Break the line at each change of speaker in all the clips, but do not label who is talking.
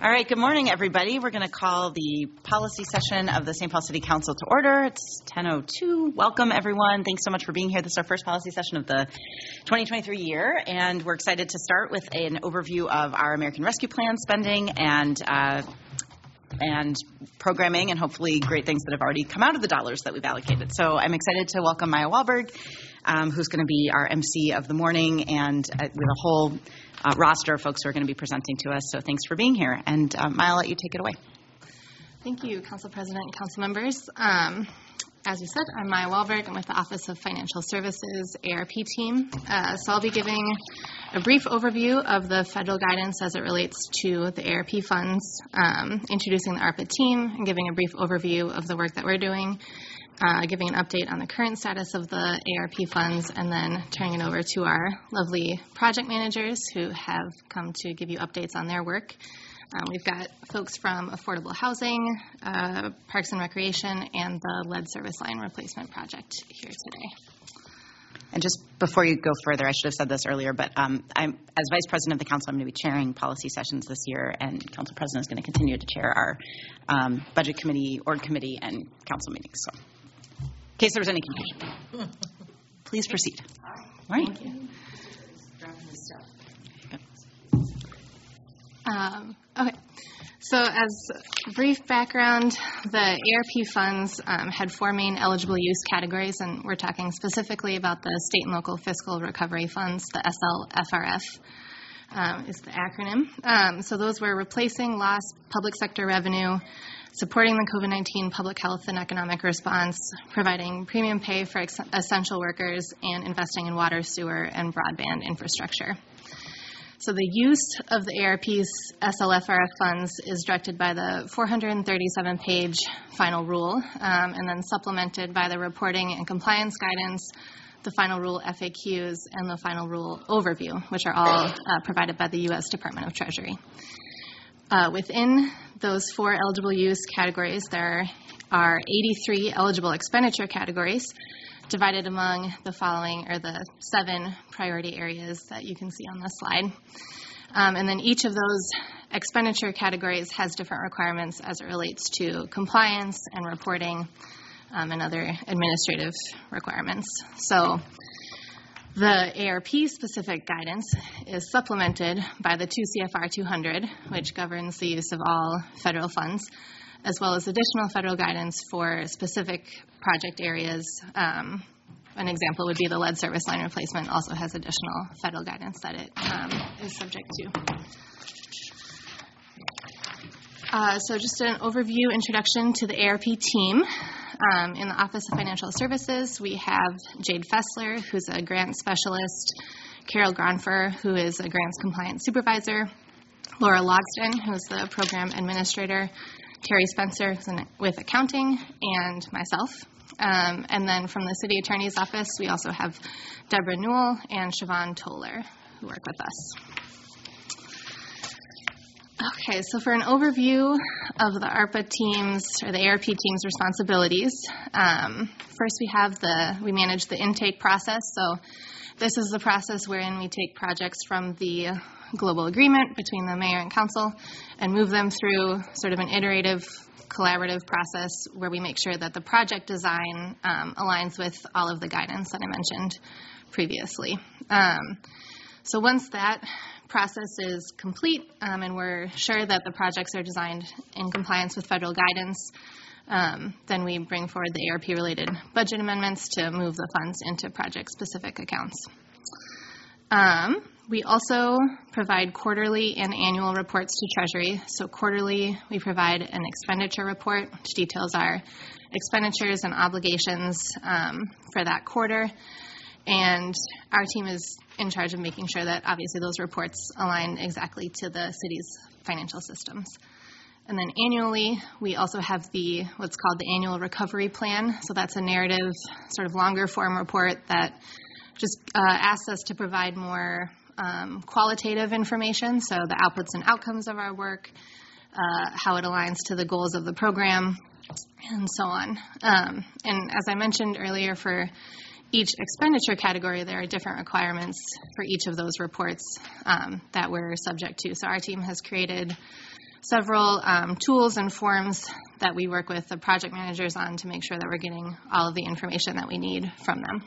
All right, good morning, everybody. We're going to call the policy session of the St. Paul City Council to order. It's 10:02. Welcome, everyone. Thanks so much for being here. This is our first policy session of the 2023 year, and we're excited to start with an overview of our American Rescue Plan spending and programming, and hopefully great things that have already come out of the dollars that we've allocated. So I'm excited to welcome Maya Wahlberg, who's going to be our MC of the morning, and we have a whole roster of folks who are going to be presenting to us. So thanks for being here. And Maya, I'll let you take it away.
Thank you, Council President and Council members. As you said, I'm Maya Wahlberg. I'm with the Office of Financial Services ARP team. So I'll be giving a brief overview of the federal guidance as it relates to the ARP funds, introducing the ARPA team, and giving a brief overview of the work that we're doing, giving an update on the current status of the ARP funds, and then turning it over to our lovely project managers who have come to give you updates on their work. We've got folks from Affordable Housing, Parks and Recreation, and the lead service line replacement project here today.
And just before you go further, I should have said this earlier, but I'm, as Vice President of the Council, I'm going to be chairing policy sessions this year, and Council President is going to continue to chair our Budget Committee, Org Committee, and Council meetings. So, in case there was any confusion, please proceed.
All
right.
Thank you. Okay, so as brief background, the ARP funds had four main eligible use categories, and we're talking specifically about the state and local fiscal recovery funds, the SLFRF is the acronym. So those were replacing lost public sector revenue, supporting the COVID-19 public health and economic response, providing premium pay for essential workers, and investing in water, sewer, and broadband infrastructure. So the use of the ARP's SLFRF funds is directed by the 437-page final rule, and then supplemented by the reporting and compliance guidance, the final rule FAQs, and the final rule overview, which are all provided by the U.S. Department of Treasury. Within those four eligible use categories, there are 83 eligible expenditure categories, divided among the following, or the 7 priority areas that you can see on this slide. And then each of those expenditure categories has different requirements as it relates to compliance and reporting and other administrative requirements. So the ARP-specific guidance is supplemented by the 2 CFR 200, which governs the use of all federal funds, as well as additional federal guidance for specific project areas. An example would be the lead service line replacement also has additional federal guidance that it is subject to. So just an overview introduction to the ARP team. In the Office of Financial Services, we have Jade Fessler, who's a grant specialist, Carol Gronfer, who is a grants compliance supervisor, Laura Logston, who's the program administrator, Terry Spencer with accounting, and myself. And then from the City Attorney's Office, we also have Deborah Newell and Siobhan Toller, who work with us. Okay, so for an overview of the ARPA teams, or the ARP team's responsibilities, first we manage the intake process. So this is the process wherein we take projects from the global agreement between the mayor and council and move them through sort of an iterative, collaborative process where we make sure that the project design aligns with all of the guidance that I mentioned previously. So once that process is complete and we're sure that the projects are designed in compliance with federal guidance, then we bring forward the ARP-related budget amendments to move the funds into project-specific accounts. We also provide quarterly and annual reports to Treasury. So quarterly, we provide an expenditure report, which details our expenditures and obligations for that quarter. And our team is in charge of making sure that, obviously, those reports align exactly to the city's financial systems. And then annually, we also have what's called the annual recovery plan. So that's a narrative, sort of longer form report that just asks us to provide more qualitative information, so the outputs and outcomes of our work, how it aligns to the goals of the program, and so on. And as I mentioned earlier, for each expenditure category, there are different requirements for each of those reports that we're subject to. So our team has created several tools and forms that we work with the project managers on to make sure that we're getting all of the information that we need from them.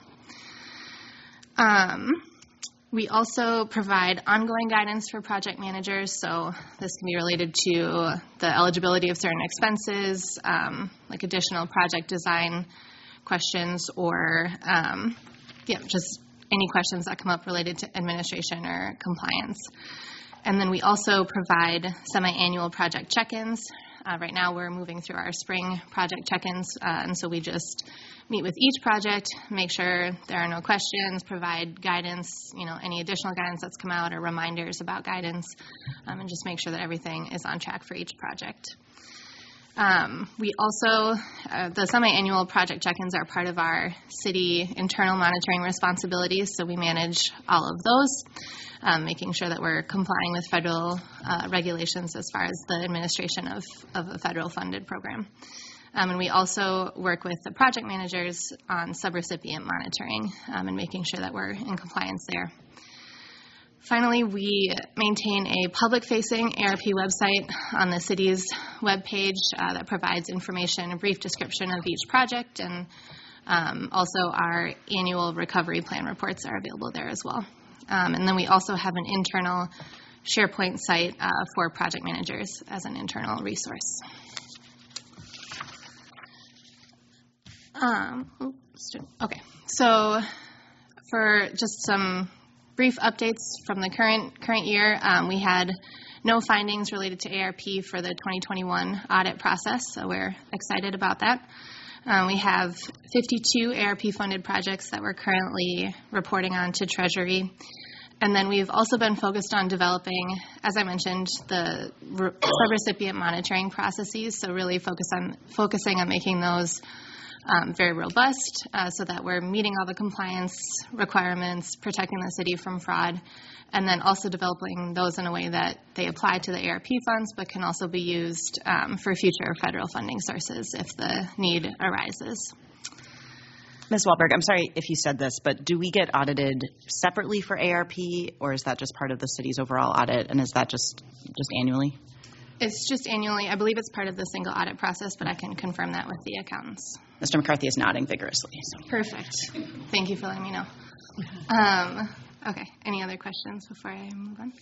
We also provide ongoing guidance for project managers, so this can be related to the eligibility of certain expenses, like additional project design questions, or just any questions that come up related to administration or compliance. And then we also provide semi-annual project check-ins. Right now we're moving through our spring project check-ins, and so we just meet with each project, make sure there are no questions, provide guidance, any additional guidance that's come out or reminders about guidance, and just make sure that everything is on track for each project. We also, the semi-annual project check-ins are part of our city internal monitoring responsibilities, so we manage all of those, making sure that we're complying with federal regulations as far as the administration of a federal funded program. And we also work with the project managers on subrecipient monitoring and making sure that we're in compliance there. Finally, we maintain a public-facing ARP website on the city's webpage that provides information, a brief description of each project, and also our annual recovery plan reports are available there as well. And then we also have an internal SharePoint site for project managers as an internal resource. Okay, so for just some brief updates from the current year, we had no findings related to ARP for the 2021 audit process, so we're excited about that. We have 52 ARP-funded projects that we're currently reporting on to Treasury. And then we've also been focused on developing, as I mentioned, the subrecipient monitoring processes, so really focusing on making those very robust so that we're meeting all the compliance requirements, protecting the city from fraud, and then also developing those in a way that they apply to the ARP funds but can also be used for future federal funding sources if the need arises.
Ms. Wahlberg, I'm sorry if you said this, but do we get audited separately for ARP, or is that just part of the city's overall audit, and is that just annually?
It's just annually. I believe it's part of the single audit process, but I can confirm that with the accountants.
Mr. McCarthy is nodding vigorously. So.
Perfect. Thank you for letting me know. Okay, any other questions before I move on?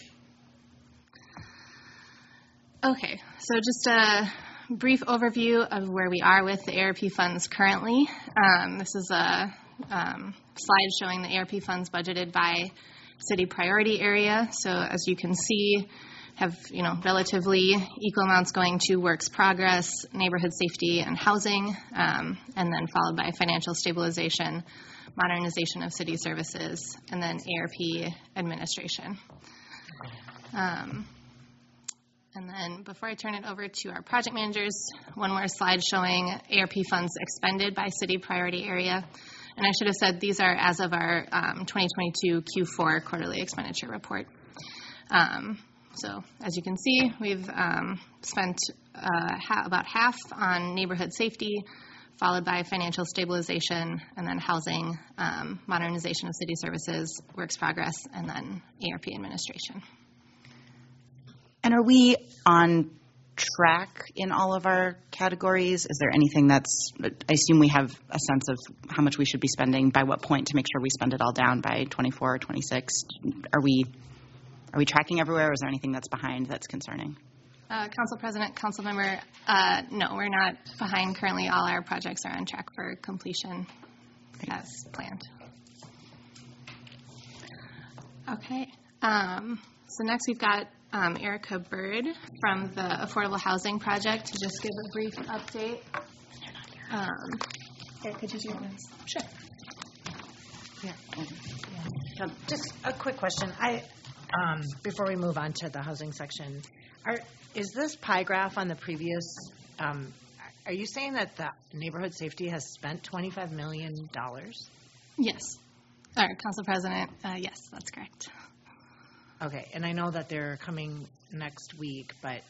Okay, so just a brief overview of where we are with the ARP funds currently. This is a slide showing the ARP funds budgeted by city priority area. So as you can see, have relatively equal amounts going to works progress, neighborhood safety, and housing, and then followed by financial stabilization, modernization of city services, and then ARP administration. And then before I turn it over to our project managers, one more slide showing ARP funds expended by city priority area. And I should have said these are as of our 2022 Q4 quarterly expenditure report. So as you can see, we've spent about half on neighborhood safety, followed by financial stabilization, and then housing, modernization of city services, works progress, and then ARP administration.
And are we on track in all of our categories? Is there anything I assume we have a sense of how much we should be spending, by what point to make sure we spend it all down by 24 or 26? Are we tracking everywhere, or is there anything that's behind that's concerning?
Council President, Council Member, no, we're not behind. Currently, all our projects are on track for completion as planned. Okay. So next we've got Erica Bird from the Affordable Housing Project to just give a brief update. Erica, could you do this? Sure.
Yeah. Just a quick question. Before we move on to the housing section, is this pie graph on the previous, are you saying that the neighborhood safety has spent $25 million?
Yes. Council President, yes, that's correct.
Okay, and I know that they're coming next week, but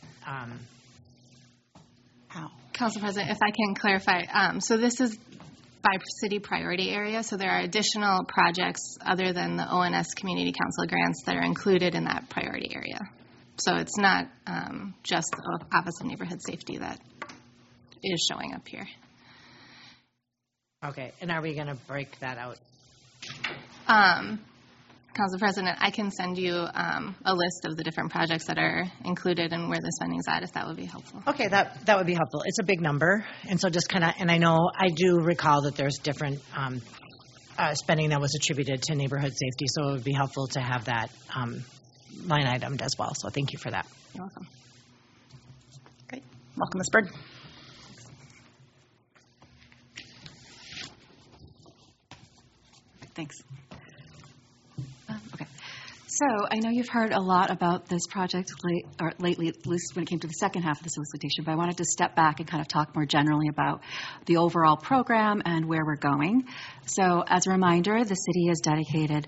how?
Council President, if I can clarify, so this is by city priority area, so there are additional projects other than the ONS Community Council grants that are included in that priority area. So it's not just the Office of Neighborhood Safety that is showing up here.
Okay, and are we going to break that out?
Council President, I can send you a list of the different projects that are included and where the spending's at, if that would be helpful.
Okay, that would be helpful. It's a big number, and so just kind of, and I know, I do recall that there's different spending that was attributed to neighborhood safety, so it would be helpful to have that line itemed as well. So thank you for that.
You're welcome.
Great. Welcome, Ms. Bird.
Thanks. Okay. So I know you've heard a lot about this project lately, at least when it came to the second half of the solicitation, but I wanted to step back and kind of talk more generally about the overall program and where we're going. So as a reminder, the city has dedicated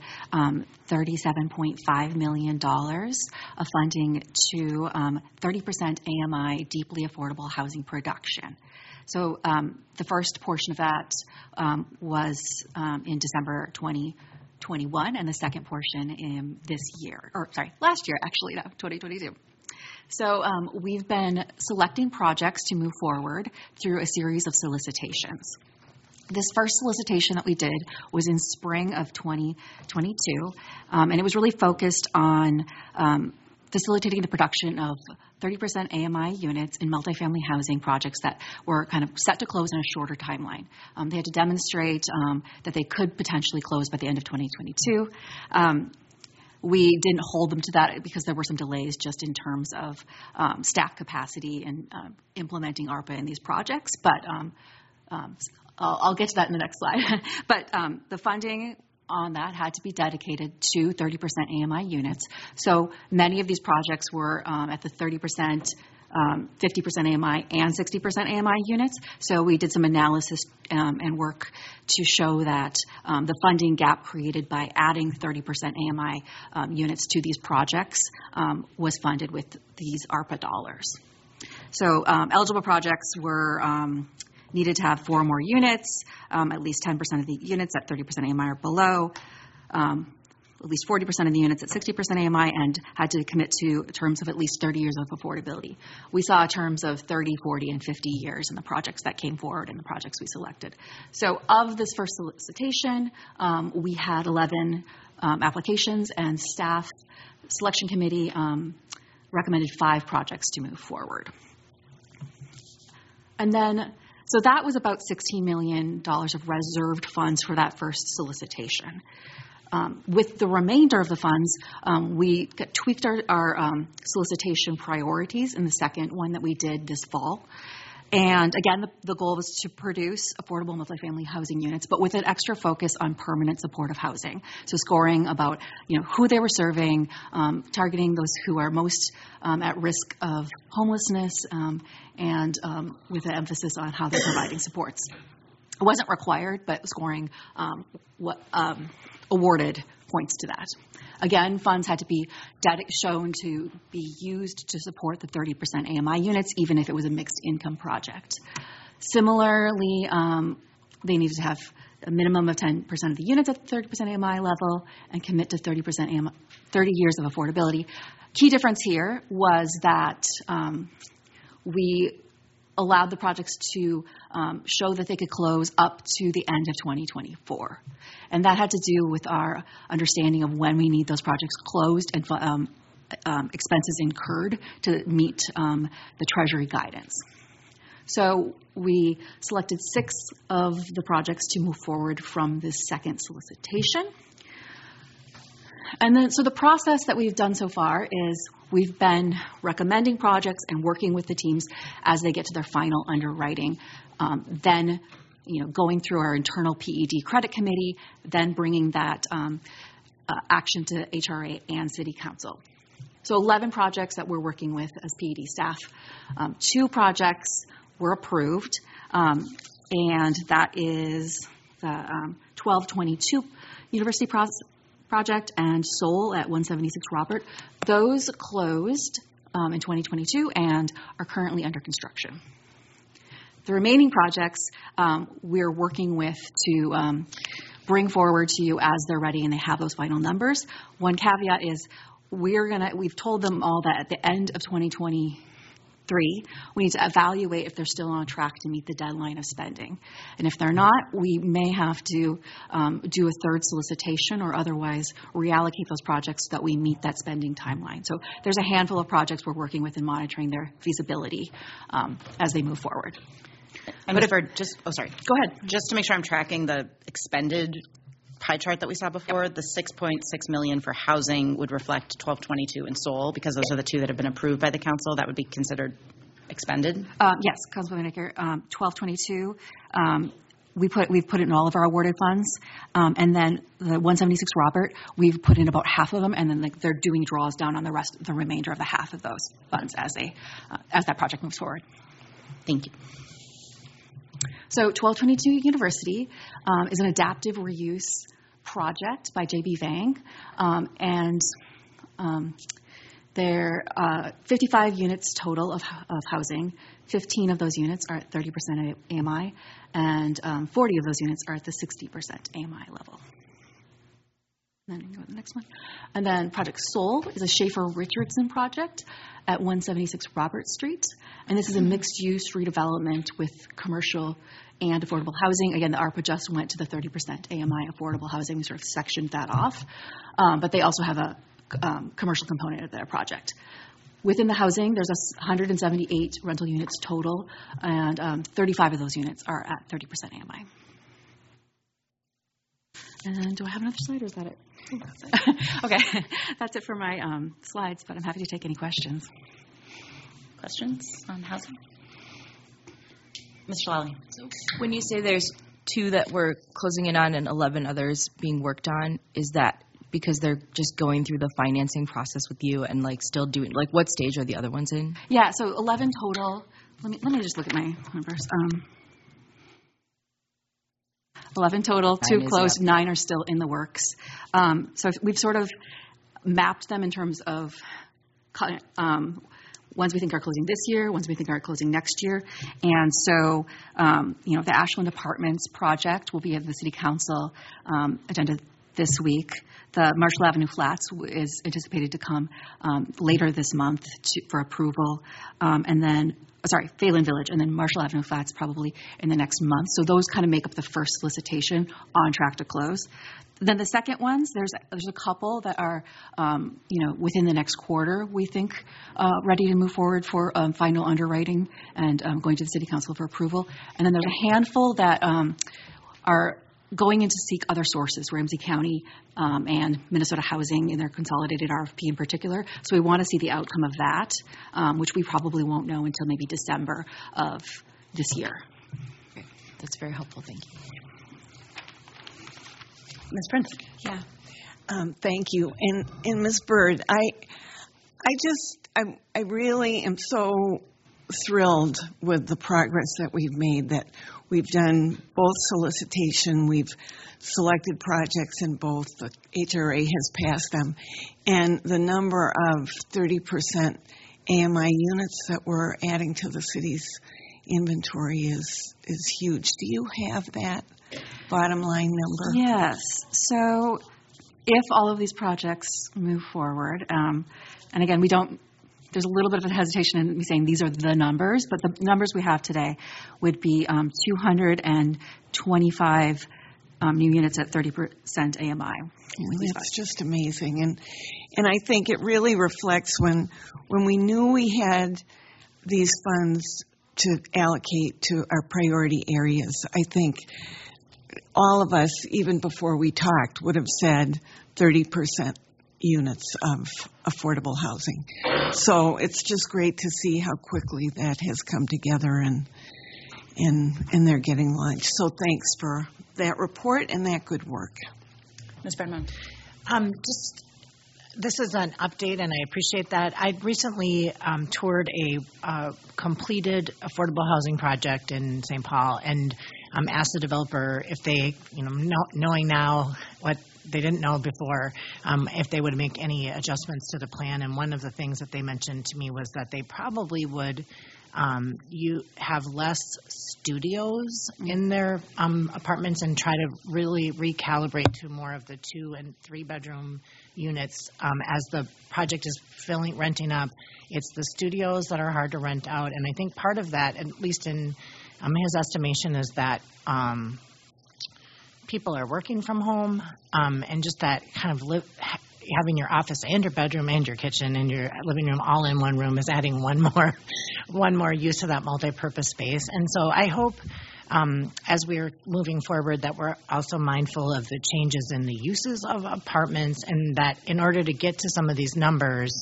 $37.5 million of funding to 30% AMI deeply affordable housing production. So the first portion of that was in December 2021, and the second portion in last year, actually, 2022. So we've been selecting projects to move forward through a series of solicitations. This first solicitation that we did was in spring of 2022, and it was really focused on facilitating the production of 30% AMI units in multifamily housing projects that were kind of set to close in a shorter timeline. They had to demonstrate that they could potentially close by the end of 2022. We didn't hold them to that because there were some delays just in terms of staff capacity and implementing ARPA in these projects. But I'll get to that in the next slide. But the funding on that had to be dedicated to 30% AMI units. So many of these projects were at the 30%, 50% AMI, and 60% AMI units. So we did some analysis and work to show that the funding gap created by adding 30% AMI units to these projects was funded with these ARPA dollars. So eligible projects were needed to have 4 more units, at least 10% of the units at 30% AMI or below, at least 40% of the units at 60% AMI, and had to commit to terms of at least 30 years of affordability. We saw terms of 30, 40, and 50 years in the projects that came forward and the projects we selected. So of this first solicitation, we had 11 applications, and staff selection committee recommended 5 projects to move forward. And then so that was about $16 million of reserved funds for that first solicitation. With the remainder of the funds, we tweaked our solicitation priorities in the second one that we did this fall. And again, the goal was to produce affordable multifamily housing units, but with an extra focus on permanent supportive housing. So scoring about who they were serving, targeting those who are most at risk of homelessness, and with an emphasis on how they're providing supports. It wasn't required, but scoring awarded points to that. Again, funds had to be shown to be used to support the 30% AMI units, even if it was a mixed income project. Similarly, they needed to have a minimum of 10% of the units at the 30% AMI level and commit to 30% AMI, 30 years of affordability. Key difference here was that we allowed the projects to show that they could close up to the end of 2024. And that had to do with our understanding of when we need those projects closed and expenses incurred to meet the Treasury guidance. So we selected 6 of the projects to move forward from this second solicitation. And then, so the process that we've done so far is we've been recommending projects and working with the teams as they get to their final underwriting. Then, going through our internal PED credit committee, then bringing that action to HRA and City Council. So 11 projects that we're working with as PED staff. 2 projects were approved, and that is the 1222 University Project and Soul at 176 Robert. Those closed in 2022 and are currently under construction. The remaining projects we're working with to bring forward to you as they're ready and they have those final numbers. One caveat is we've told them all that at the end of 2023, we need to evaluate if they're still on track to meet the deadline of spending. And if they're not, we may have to do a third solicitation or otherwise reallocate those projects so that we meet that spending timeline. So there's a handful of projects we're working with and monitoring their feasibility as they move forward.
And
But
if we're just, oh, sorry.
Go ahead.
Just to make sure I'm tracking the expended pie chart that we saw before, the $6.6 million for housing would reflect 1222 and Seoul, because those are the two that have been approved by the council. That would be considered expended?
Yes, Councilwoman Naker, 1222. We've put it in all of our awarded funds, and then the 176 Robert, we've put in about half of them, and then they're doing draws down on the remainder of the half of those funds as that project moves forward.
Thank you.
So 1222 University is an adaptive reuse project by J.B. Vang, and there are 55 units total of housing. 15 of those units are at 30% AMI, and 40 of those units are at the 60% AMI level. And then go to the next one. And then Project Soul is a Schaefer-Richardson project at 176 Robert Street. And this is a mixed-use redevelopment with commercial and affordable housing. Again, the ARPA just went to the 30% AMI affordable housing. We sort of sectioned that off. But they also have a commercial component of their project. Within the housing, there's 178 rental units total, and 35 of those units are at 30% AMI. And do I have another slide, or is that it? Okay, that's it for my slides, but I'm happy to take any questions.
Questions on housing? Mr. Lally.
So when you say there's 2 that we're closing in on and 11 others being worked on, is that because they're just going through the financing process with you and still doing, what stage are the other ones in?
Yeah, so 11 total. Let me just look at my numbers. 11 total, 2 closed, 9 are still in the works. So we've sort of mapped them in terms of ones we think are closing this year, ones we think are closing next year. And so, the Ashland Apartments project will be at the City Council agenda this week. The Marshall Avenue Flats is anticipated to come later this month for approval. And then Phelan Village, and then Marshall Avenue Flats probably in the next month. So those kind of make up the first solicitation on track to close. Then the second ones, there's a couple that are, within the next quarter, we think, ready to move forward for final underwriting and going to the City Council for approval. And then there's a handful that are going in to seek other sources, Ramsey County and Minnesota Housing in their consolidated RFP in particular. So we want to see the outcome of that, which we probably won't know until maybe December of this year.
Okay. That's very helpful. Thank you.
Ms. Prince.
Yeah. Thank you. And Ms. Bird, I really am so thrilled with the progress that we've made, that we've done both solicitation, we've selected projects in both, the HRA has passed them, and the number of 30% AMI units that we're adding to the city's inventory is huge. Do you have that bottom line number?
Yes. So if all of these projects move forward, and again, there's a little bit of a hesitation in me saying these are the numbers, but the numbers we have today would be 225 new units at 30% AMI.
It's just amazing. And I think it really reflects when we knew we had these funds to allocate to our priority areas. I think all of us, even before we talked, would have said 30% units of affordable housing. So it's just great to see how quickly that has come together and they're getting launched. So thanks for that report and that good work.
Ms. Brennan.
This is an update, and I appreciate that. I recently toured a completed affordable housing project in St. Paul, and asked the developer if they, knowing now what they didn't know before, if they would make any adjustments to the plan. And one of the things that they mentioned to me was that they probably would you have less studios in their apartments and try to really recalibrate to more of the 2 and 3 bedroom units as the project is renting up. It's the studios that are hard to rent out, and I think part of that, at least in his estimation, is that people are working from home, and just that kind of having your office and your bedroom and your kitchen and your living room all in one room is adding one more use to that multi-purpose space. And so I hope as we're moving forward that we're also mindful of the changes in the uses of apartments, and that in order to get to some of these numbers,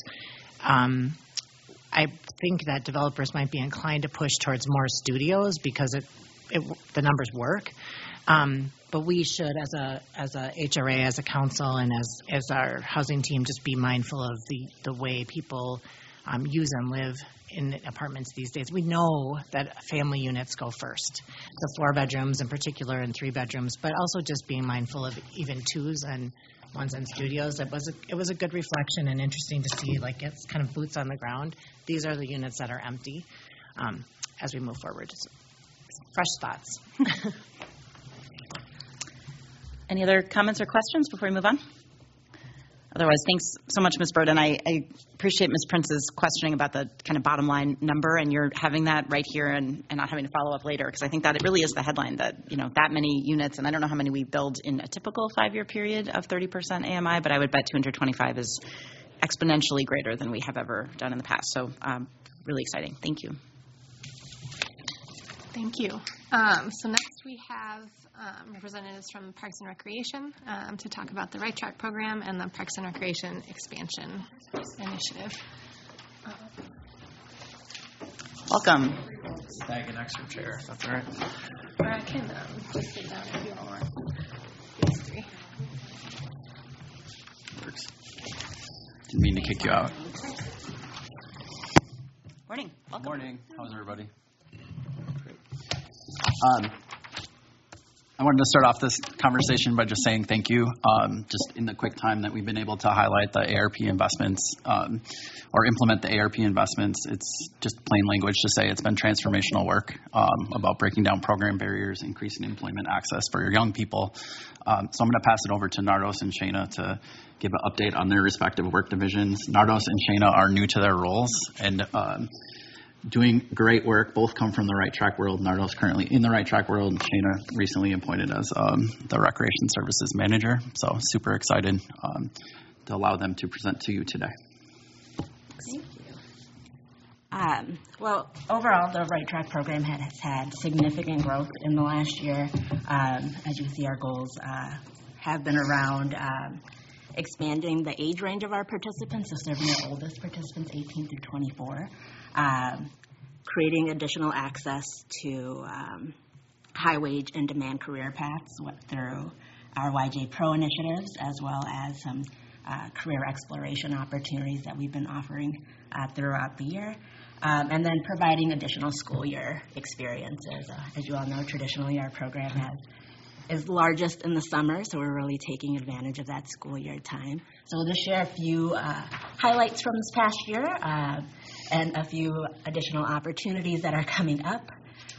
I think that developers might be inclined to push towards more studios because the numbers work. But we should, as a HRA, as a council, and as our housing team, just be mindful of the way people use and live in apartments these days. We know that family units go first, the 4 bedrooms in particular and 3 bedrooms, but also just being mindful of even 2s and 1s and studios. It was a good reflection and interesting to see, like, it's kind of boots on the ground. These are the units that are empty as we move forward. It's fresh thoughts.
Any other comments or questions before we move on? Otherwise, thanks so much, Ms. Burden. I appreciate Ms. Prince's questioning about the kind of bottom line number, and you're having that right here and not having to follow up later, because I think that it really is the headline that, that many units, and I don't know how many we build in a typical 5-year period of 30% AMI, but I would bet 225 is exponentially greater than we have ever done in the past. So really exciting. Thank you.
Thank you. So next we have representatives from Parks and Recreation to talk about the Right Track program and the Parks and Recreation expansion initiative.
Welcome.
Bag an extra chair, if that's all right.
Or I can just sit down if you all want. These 3.
Works. Didn't mean to kick you out.
Morning. Welcome.
Morning. How's everybody? I wanted to start off this conversation by just saying thank you. Just in the quick time that we've been able to highlight the ARP investments or implement the ARP investments, it's just plain language to say it's been transformational work about breaking down program barriers, increasing employment access for your young people. So I'm going to pass it over to Nardos and Shayna to give an update on their respective work divisions. Nardos and Shayna are new to their roles and doing great work. Both come from the Right Track world. Nardos currently in the Right Track world, and Shayna recently appointed as the Recreation Services Manager. So super excited to allow them to present to you today.
Thank you. Well, overall, the Right Track program has had significant growth in the last year. As you see, our goals have been around expanding the age range of our participants, so serving our oldest participants, 18 through 24. Creating additional access to high-wage and demand career paths through our YJ Pro initiatives, as well as some career exploration opportunities that we've been offering throughout the year, and then providing additional school year experiences. As you all know, traditionally our program is largest in the summer, so we're really taking advantage of that school year time. So we'll just share a few highlights from this past year and a few additional opportunities that are coming up.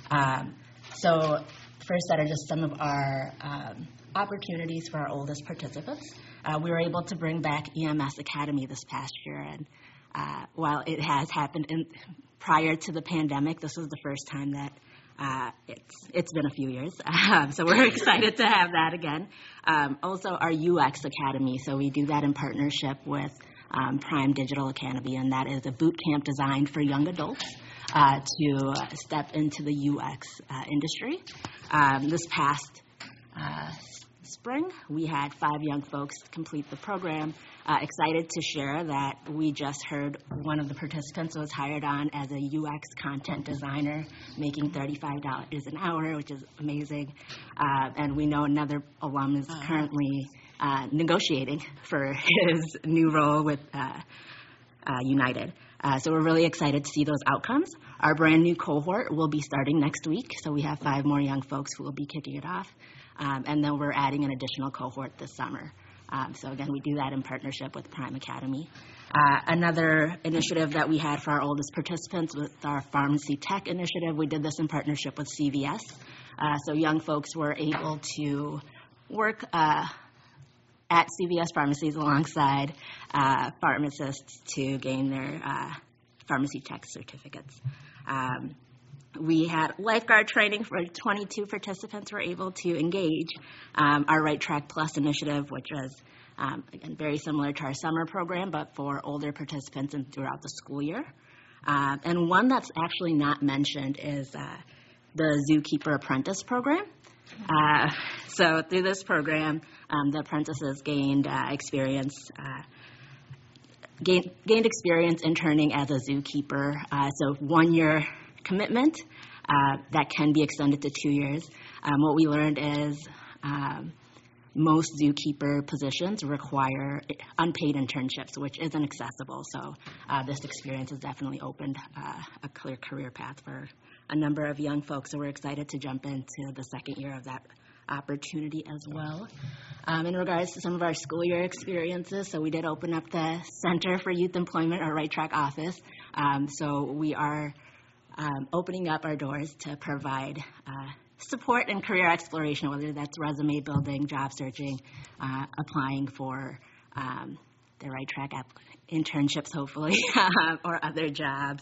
So first, that are just some of our opportunities for our oldest participants. We were able to bring back EMS Academy this past year, and while it has happened prior to the pandemic, this was the first time that it's been a few years, so we're excited to have that again. Also, our UX Academy, so we do that in partnership with Prime Digital Academy, and that is a boot camp designed for young adults to step into the UX industry. This past spring, we had 5 young folks complete the program. Excited to share that we just heard one of the participants was hired on as a UX content designer, making $35 an hour, which is amazing. And we know another alum is currently negotiating for his new role with United. So we're really excited to see those outcomes. Our brand new cohort will be starting next week, so we have 5 more young folks who will be kicking it off. And then we're adding an additional cohort this summer. So again, we do that in partnership with Prime Academy. Another initiative that we had for our oldest participants was our Pharmacy Tech initiative. We did this in partnership with CVS. So young folks were able to work at CVS pharmacies alongside pharmacists to gain their Pharmacy Tech certificates. We had lifeguard training for 22 participants were able to engage. Our Right Track Plus initiative, which was, again, very similar to our summer program, but for older participants and throughout the school year. And one that's actually not mentioned is the Zookeeper Apprentice program. So through this program, the apprentices gained experience interning as a zookeeper. So 1 year commitment that can be extended to 2 years. What we learned is most zookeeper positions require unpaid internships, which isn't accessible. So this experience has definitely opened a clear career path for a number of young folks. So we're excited to jump into the second year of that opportunity as well. In regards to some of our school year experiences, so we did open up the Center for Youth Employment, our Right Track office. So we are opening up our doors to provide support and career exploration, whether that's resume building, job searching, applying for the Right Track internships, hopefully, or other jobs.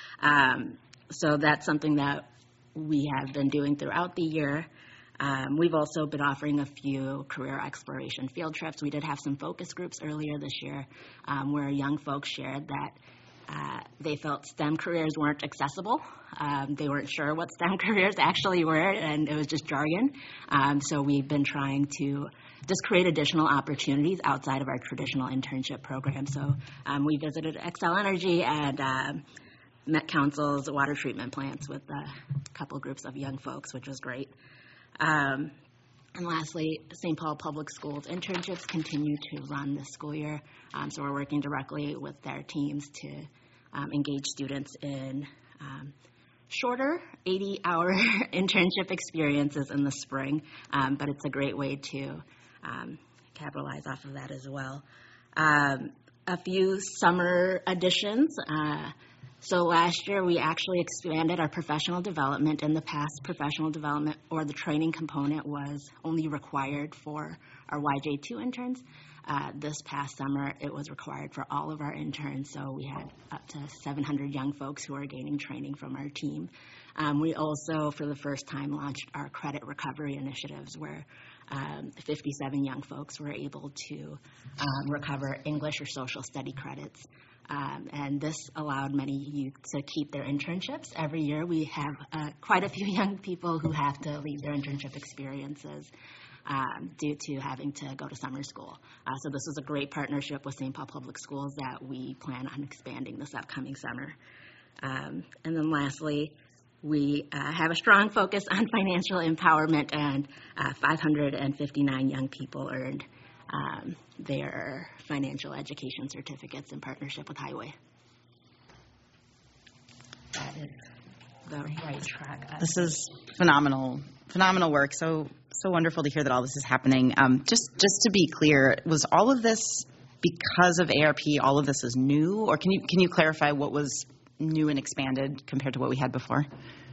So that's something that we have been doing throughout the year. We've also been offering a few career exploration field trips. We did have some focus groups earlier this year where young folks shared that they felt STEM careers weren't accessible. They weren't sure what STEM careers actually were, and it was just jargon. So we've been trying to just create additional opportunities outside of our traditional internship program. So we visited Xcel Energy and Met Council's water treatment plants with a couple groups of young folks, which was great. And lastly, St. Paul Public Schools internships continue to run this school year. So we're working directly with their teams to engage students in shorter 80-hour internship experiences in the spring. But it's a great way to capitalize off of that as well. A few summer additions. So last year, we actually expanded our professional development. In the past, professional development or the training component was only required for our YJ2 interns. This past summer, it was required for all of our interns, so we had up to 700 young folks who are gaining training from our team. We also, for the first time, launched our credit recovery initiatives, where 57 young folks were able to recover English or social study credits. And this allowed many youth to keep their internships. Every year we have quite a few young people who have to leave their internship experiences due to having to go to summer school. So this was a great partnership with St. Paul Public Schools that we plan on expanding this upcoming summer. And then lastly, we have a strong focus on financial empowerment, and 559 young people earned their financial education certificates in partnership with Highway. That is the Right Track.
This is phenomenal work. So wonderful to hear that all this is happening. Just to be clear, was all of this because of ARP? All of this is new, or can you clarify what was new and expanded compared to what we had before?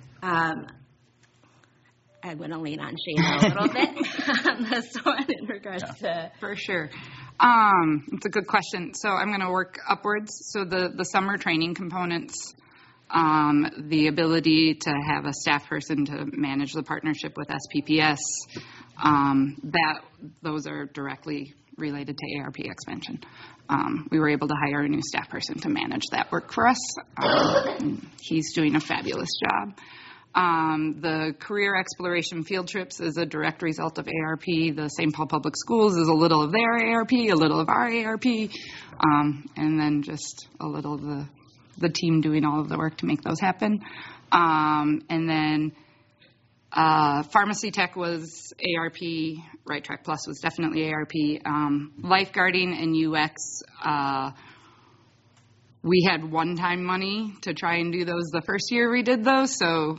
I'm going to lean on Shayna a little bit on this one in regards to...
For sure. It's a good question. So I'm going to work upwards. So the summer training components, the ability to have a staff person to manage the partnership with SPPS, those are directly related to ARP expansion. We were able to hire a new staff person to manage that work for us. He's doing a fabulous job. The career exploration field trips is a direct result of ARP. The St. Paul Public Schools is a little of their ARP, a little of our ARP, and then just a little of the team doing all of the work to make those happen. And then Pharmacy Tech was ARP. Right Track Plus was definitely ARP. Lifeguarding and UX, we had one-time money to try and do those the first year we did those, so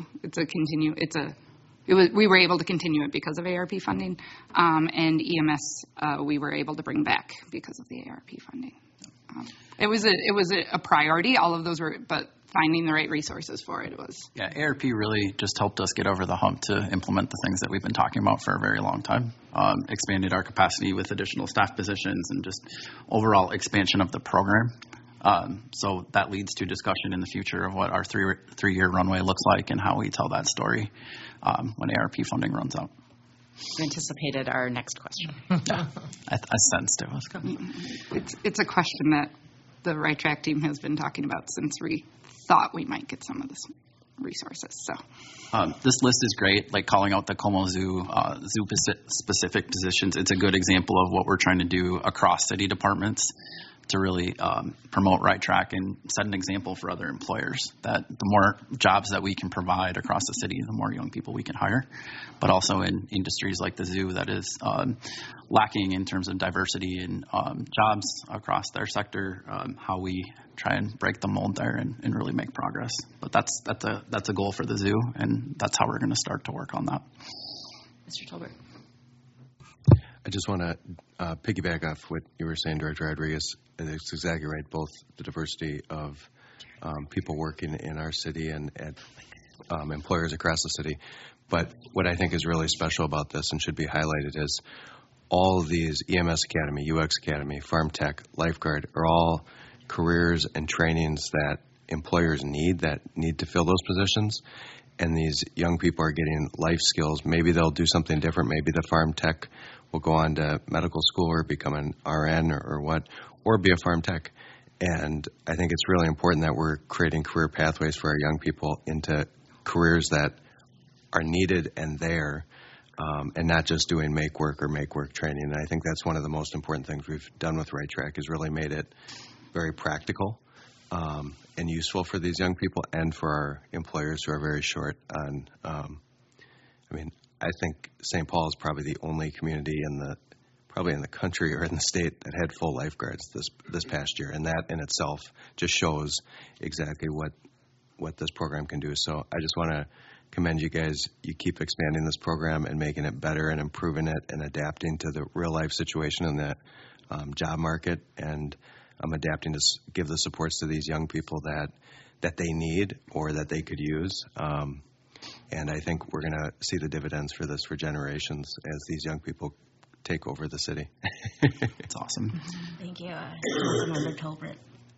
we were able to continue it because of ARP funding. And EMS we were able to bring back because of the ARP funding. it was a priority. All of those were, but finding the right resources for it was.
Yeah, ARP really just helped us get over the hump to implement the things that we've been talking about for a very long time. Expanded our capacity with additional staff positions and just overall expansion of the program. So that leads to discussion in the future of what our three-year runway looks like and how we tell that story when ARP funding runs out.
You anticipated our next question.
Yeah, I sensed it was coming.
It's a question that the Right Track team has been talking about since we thought we might get some of this resources. So
this list is great, like calling out the Como Zoo, zoo-specific positions. It's a good example of what we're trying to do across city departments to really promote Right Track and set an example for other employers that the more jobs that we can provide across the city, the more young people we can hire, but also in industries like the zoo that is lacking in terms of diversity in jobs across their sector, how we try and break the mold there and really make progress. But that's a goal for the zoo, and that's how we're going to start to work on that.
Mr. Tolbert.
I just want to piggyback off what you were saying, Director Rodriguez. It's exactly right, both the diversity of people working in our city and at employers across the city. But what I think is really special about this and should be highlighted is all of these EMS Academy, UX Academy, Farm Tech, Lifeguard are all careers and trainings that employers need to fill those positions. And these young people are getting life skills. Maybe they'll do something different. Maybe the Farm Tech will go on to medical school or become an RN or be a Farm Tech. And I think it's really important that we're creating career pathways for our young people into careers that are needed and there, and not just doing make work training. And I think that's one of the most important things we've done with Right Track is really made it very practical and useful for these young people and for our employers who are very short on, I think St. Paul is probably the only community in the country or in the state that had full lifeguards this past year, and that in itself just shows exactly what this program can do. So I just want to commend you guys. You keep expanding this program and making it better and improving it and adapting to the real life situation in the job market, and adapting to give the supports to these young people that they need or that they could use. And I think we're going to see the dividends for this for generations as these young people take over the city.
It's awesome.
Thank you. Councilmember Tolbert.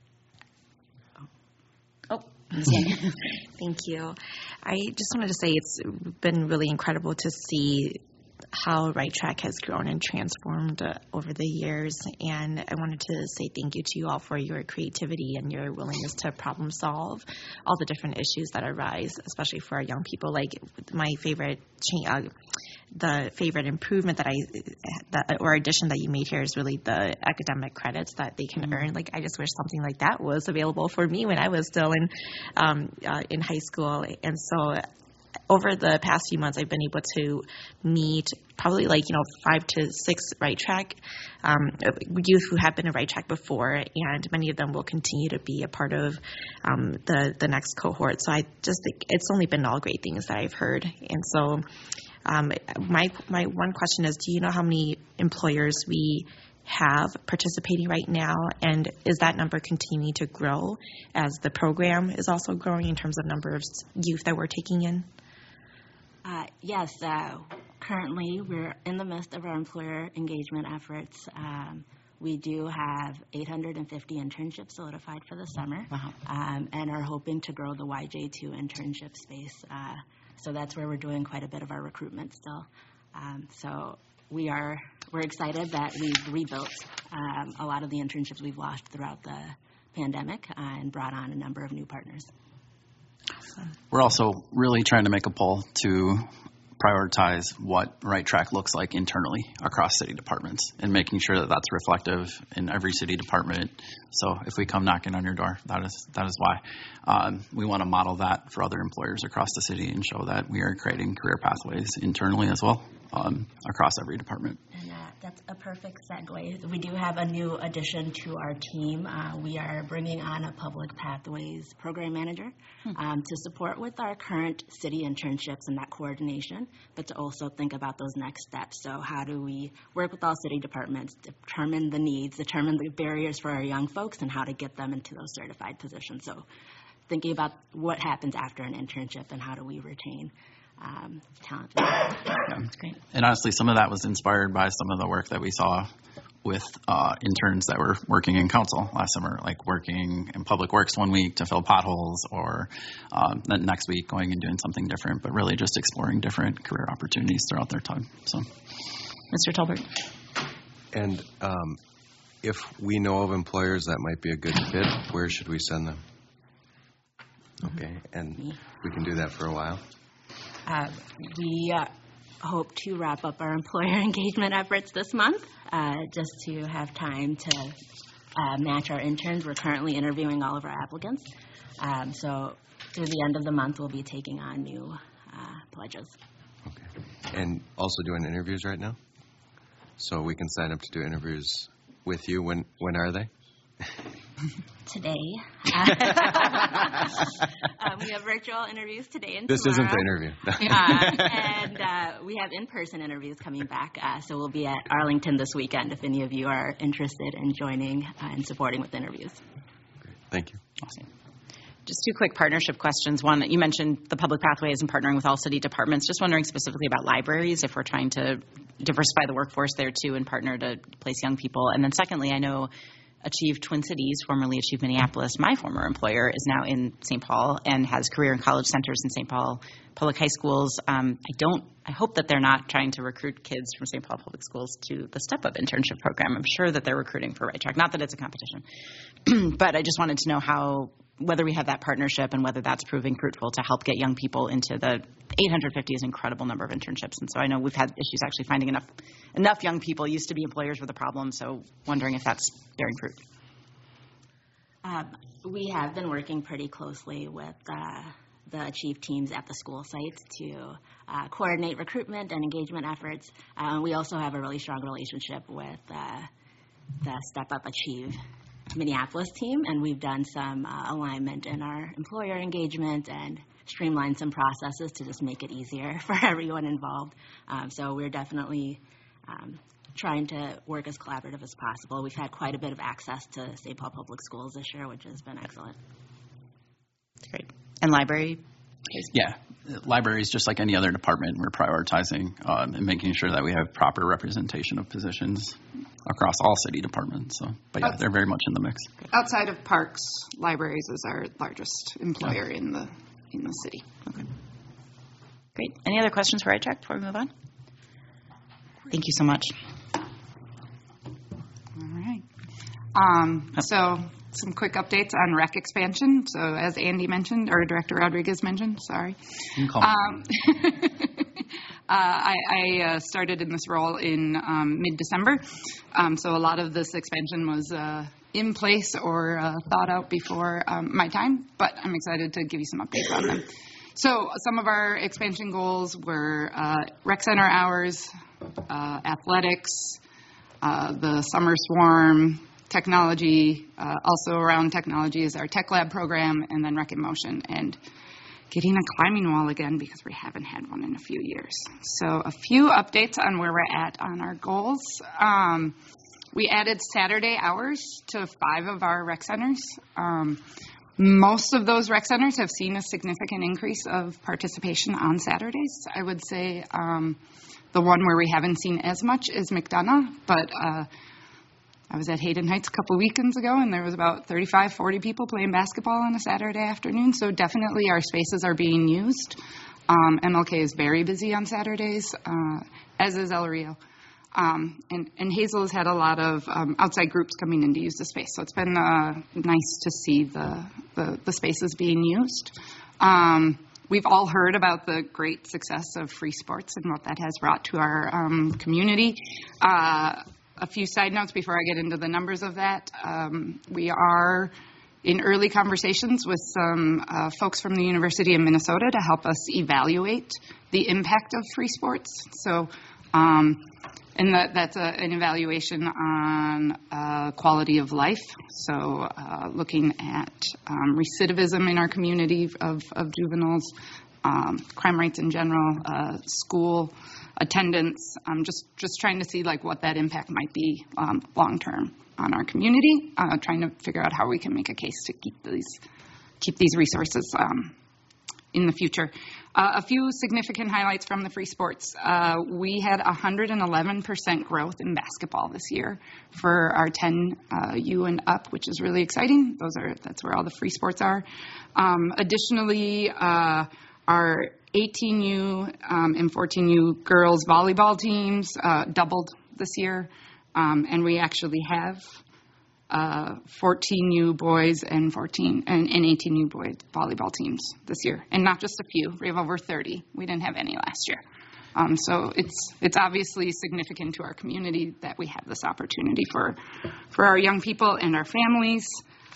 Thank you. I just wanted to say it's been really incredible to see how Right Track has grown and transformed over the years, and I wanted to say thank you to you all for your creativity and your willingness to problem solve all the different issues that arise, especially for our young people. Like my favorite the favorite improvement or addition that you made here is really the academic credits that they can earn. Like I just wish something like that was available for me when I was still in high school. And so over the past few months, I've been able to meet probably 5 to 6 Right Track youth who have been in Right Track before, and many of them will continue to be a part of the next cohort. So I just think it's only been all great things that I've heard. And so my one question is, do you know how many employers we have participating right now, and is that number continuing to grow as the program is also growing in terms of number of youth that we're taking in?
Yes, currently we're in the midst of our employer engagement efforts. We do have 850 internships solidified for the summer.
Wow.
And are hoping to grow the YJ2 internship space. So that's where we're doing quite a bit of our recruitment still. So we're excited that we've rebuilt a lot of the internships we've lost throughout the pandemic and brought on a number of new partners.
We're also really trying to make a pull to prioritize what Right Track looks like internally across city departments and making sure that that's reflective in every city department. So if we come knocking on your door, that is why. We want to model that for other employers across the city and show that we are creating career pathways internally as well across every department.
And That's a perfect segue. We do have a new addition to our team. We are bringing on a public pathways program manager to support with our current city internships and that coordination, but to also think about those next steps. So how do we work with all city departments, determine the needs, determine the barriers for our young folks, and how to get them into those certified positions. So thinking about what happens after an internship and how do we retain talent. That's great.
And honestly, some of that was inspired by some of the work that we saw with interns that were working in council last summer, like working in public works one week to fill potholes, or then next week going and doing something different, but really just exploring different career opportunities throughout their time. So,
Mr. Tolbert.
And if we know of employers that might be a good fit, where should we send them? Okay, and we can do that for a while.
We hope to wrap up our employer engagement efforts this month, just to have time to match our interns. We're currently interviewing all of our applicants. So through the end of the month, we'll be taking on new pledges.
Okay. And also doing interviews right now? So we can sign up to do interviews with you. When are they?
Today. We have virtual interviews today and
this
tomorrow.
Isn't the interview.
And we have in-person interviews coming back. So we'll be at Arlington this weekend if any of you are interested in joining and supporting with interviews.
Great. Thank you.
Awesome. Just two quick partnership questions. One, you mentioned the public pathways and partnering with all city departments. Just wondering specifically about libraries, if we're trying to diversify the workforce there too and partner to place young people. And then secondly, I know Achieve Twin Cities, formerly Achieve Minneapolis, my former employer, is now in St. Paul and has career and college centers in St. Paul public high schools. I hope that they're not trying to recruit kids from St. Paul public schools to the Step Up internship program. I'm sure that they're recruiting for Right Track. Not that it's a competition, but I just wanted to know whether we have that partnership and whether that's proving fruitful to help get young people into the 850 is an incredible number of internships. And so I know we've had issues actually finding enough young people. Used to be employers were the problem. So wondering if that's bearing fruit.
We have been working pretty closely with the Achieve teams at the school sites to coordinate recruitment and engagement efforts. We also have a really strong relationship with the Step Up Achieve Minneapolis team, and we've done some alignment in our employer engagement and streamlined some processes to just make it easier for everyone involved. So we're definitely trying to work as collaborative as possible. We've had quite a bit of access to St. Paul Public Schools this year, which has been excellent.
That's great. And library?
Yeah. Libraries, just like any other department, we're prioritizing and making sure that we have proper representation of positions across all city departments. So, but yeah, they're very much in the mix.
Outside of parks, libraries is our largest employer in the city.
Okay. Great. Any other questions for Right Track before we move on? Thank you so much.
All right. So some quick updates on rec expansion. So as Andy mentioned, or Director Rodriguez mentioned, sorry. I started in this role in mid-December. So a lot of this expansion was in place or thought out before my time, but I'm excited to give you some updates on them. So some of our expansion goals were rec center hours, athletics, the summer swarm, technology. Also around technology is our tech lab program, and then Rec in Motion, and getting a climbing wall again because we haven't had one in a few years. So a few updates on where we're at on our goals. We added Saturday hours to 5 of our rec centers. Most of those rec centers have seen a significant increase of participation on Saturdays. I would say the one where we haven't seen as much is McDonough, but I was at Hayden Heights a couple weekends ago, and there was about 35, 40 people playing basketball on a Saturday afternoon. So definitely our spaces are being used. MLK is very busy on Saturdays, as is El Rio. And Hazel has had a lot of outside groups coming in to use the space. So it's been nice to see the spaces being used. We've all heard about the great success of free sports and what that has brought to our community. A few side notes before I get into the numbers of that. We are in early conversations with some folks from the University of Minnesota to help us evaluate the impact of free sports. So And that's an evaluation on quality of life. So looking at recidivism in our community of juveniles, crime rates in general, school attendance, just trying to see like what that impact might be long term on our community, trying to figure out how we can make a case to keep these resources in the future. A few significant highlights from the free sports. We had 111% growth in basketball this year for our 10U and up, which is really exciting. That's where all the free sports are. Additionally, our 18U and 14U girls volleyball teams doubled this year, and we actually have 14U boys and 18U boys volleyball teams this year, and not just a few. We have over 30. We didn't have any last year. So it's obviously significant to our community that we have this opportunity for our young people and our families.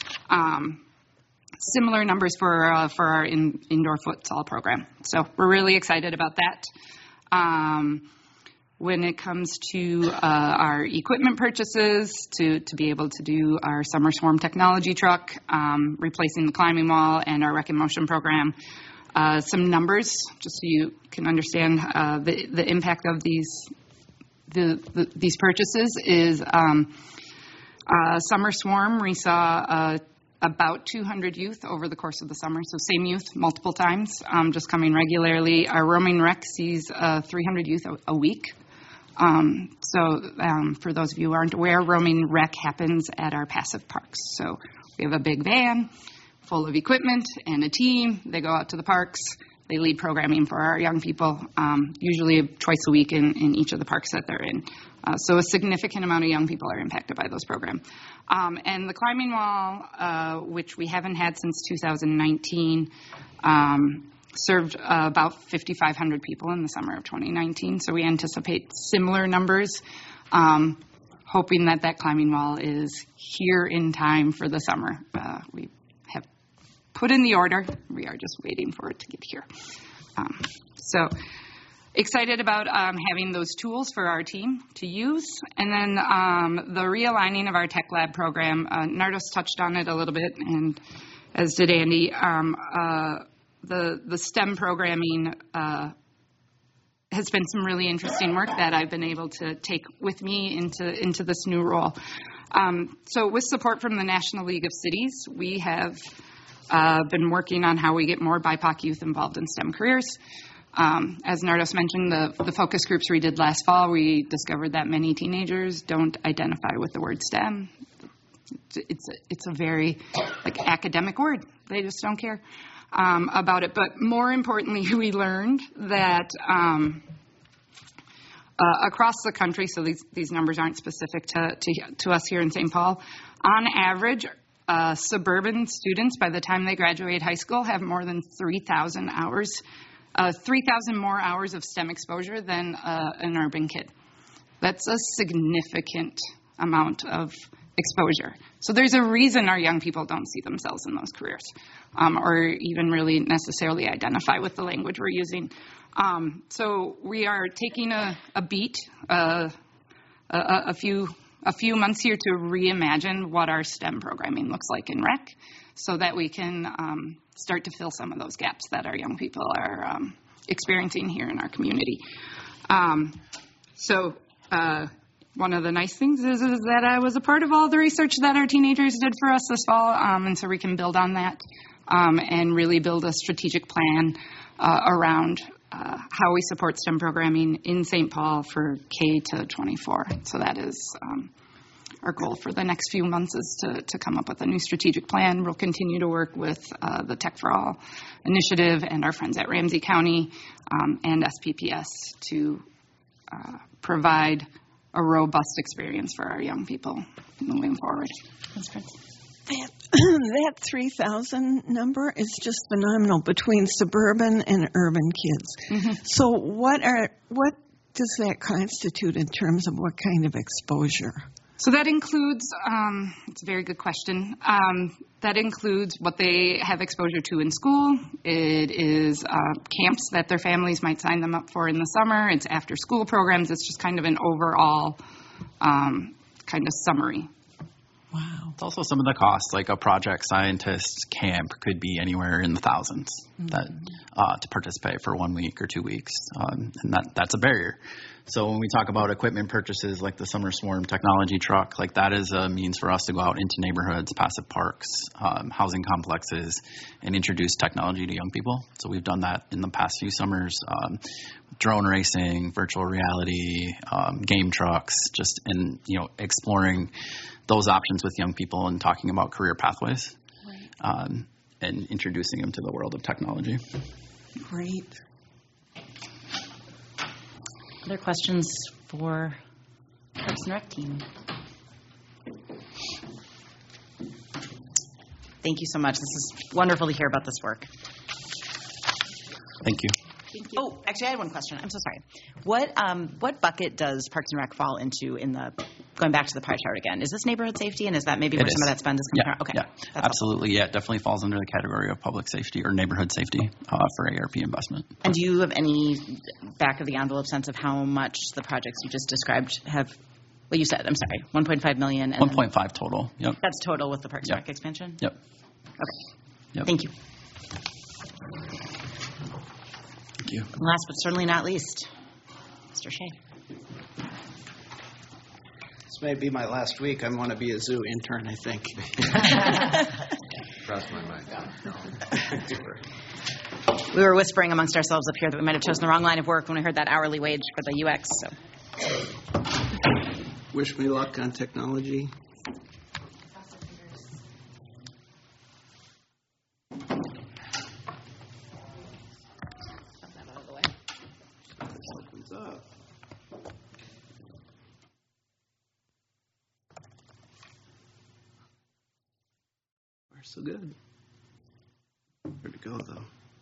Similar numbers for our indoor futsal program. So we're really excited about that. When it comes to our equipment purchases, to be able to do our Summer Swarm technology truck, replacing the climbing wall, and our Rec and Motion program, some numbers just so you can understand the impact of these purchases is Summer Swarm. We saw about 200 youth over the course of the summer, so same youth multiple times, just coming regularly. Our Roaming Rec sees 300 youth a week. For those of you who aren't aware, Roaming Rec happens at our passive parks. So we have a big van full of equipment and a team. They go out to the parks. They lead programming for our young people, usually twice a week in each of the parks that they're in. So a significant amount of young people are impacted by those programs. And the climbing wall, which we haven't had since 2019, served about 5,500 people in the summer of 2019. So we anticipate similar numbers, hoping that climbing wall is here in time for the summer. We have put in the order. We are just waiting for it to get here. So excited about having those tools for our team to use. And then the realigning of our tech lab program, Nardos touched on it a little bit, and as did Andy. The STEM programming has been some really interesting work that I've been able to take with me into this new role. So with support from the National League of Cities, we have been working on how we get more BIPOC youth involved in STEM careers. As Nardos mentioned, the focus groups we did last fall, we discovered that many teenagers don't identify with the word STEM. It's a very academic word. They just don't care about it. But more importantly, we learned that across the country, so these numbers aren't specific to us here in St. Paul, on average, suburban students, by the time they graduate high school, have more than 3,000 more hours of STEM exposure than an urban kid. That's a significant amount of exposure. So there's a reason our young people don't see themselves in those careers, or even really necessarily identify with the language we're using. So we are taking a beat, a few months here to reimagine what our STEM programming looks like in rec, so that we can start to fill some of those gaps that our young people are experiencing here in our community. One of the nice things is that I was a part of all the research that our teenagers did for us this fall, and so we can build on that and really build a strategic plan around how we support STEM programming in St. Paul for K to 24. So that is our goal for the next few months, is to come up with a new strategic plan. We'll continue to work with the Tech for All initiative and our friends at Ramsey County and SPPS to provide a robust experience for our young people moving forward. That's great.
That 3,000 number is just phenomenal between suburban and urban kids. Mm-hmm. So what does that constitute in terms of what kind of exposure?
So that includes, it's a very good question. That includes what they have exposure to in school. It is camps that their families might sign them up for in the summer. It's after school programs. It's just kind of an overall kind of summary.
Wow. It's also some of the costs, like a project scientist camp could be anywhere in the thousands that to participate for 1 week or 2 weeks, and that's a barrier. So when we talk about equipment purchases like the Summer Swarm technology truck, like that is a means for us to go out into neighborhoods, passive parks, housing complexes, and introduce technology to young people. So we've done that in the past few summers. Drone racing, virtual reality, game trucks, just in exploring those options with young people and talking about career pathways, and introducing them to the world of technology.
Great.
Other questions for Parks and Rec team? Thank you so much. This is wonderful to hear about this work.
Thank you.
Oh, actually, I had one question. I'm so sorry. What bucket does Parks and Rec fall into in the going back to the pie chart again? Is this neighborhood safety, and is that maybe where some of that spend is coming from? Okay.
Yeah, absolutely. Yeah, it definitely falls under the category of public safety or neighborhood safety for ARP investment.
And do you have any back of the envelope sense of how much the projects you just described have? Well, you said, I'm sorry, 1.5 million.
1.5 total. Yep.
That's total with the Parks and Rec expansion.
Yep.
Okay.
Yep.
Thank you.
Thank you.
And last but certainly not least, Mr. Shea.
This may be my last week. I want to be a zoo intern, I think.
Cross my mind.
We were whispering amongst ourselves up here that we might have chosen the wrong line of work when we heard that hourly wage for the UX. So.
Wish me luck on technology. So good. Where'd it go, though?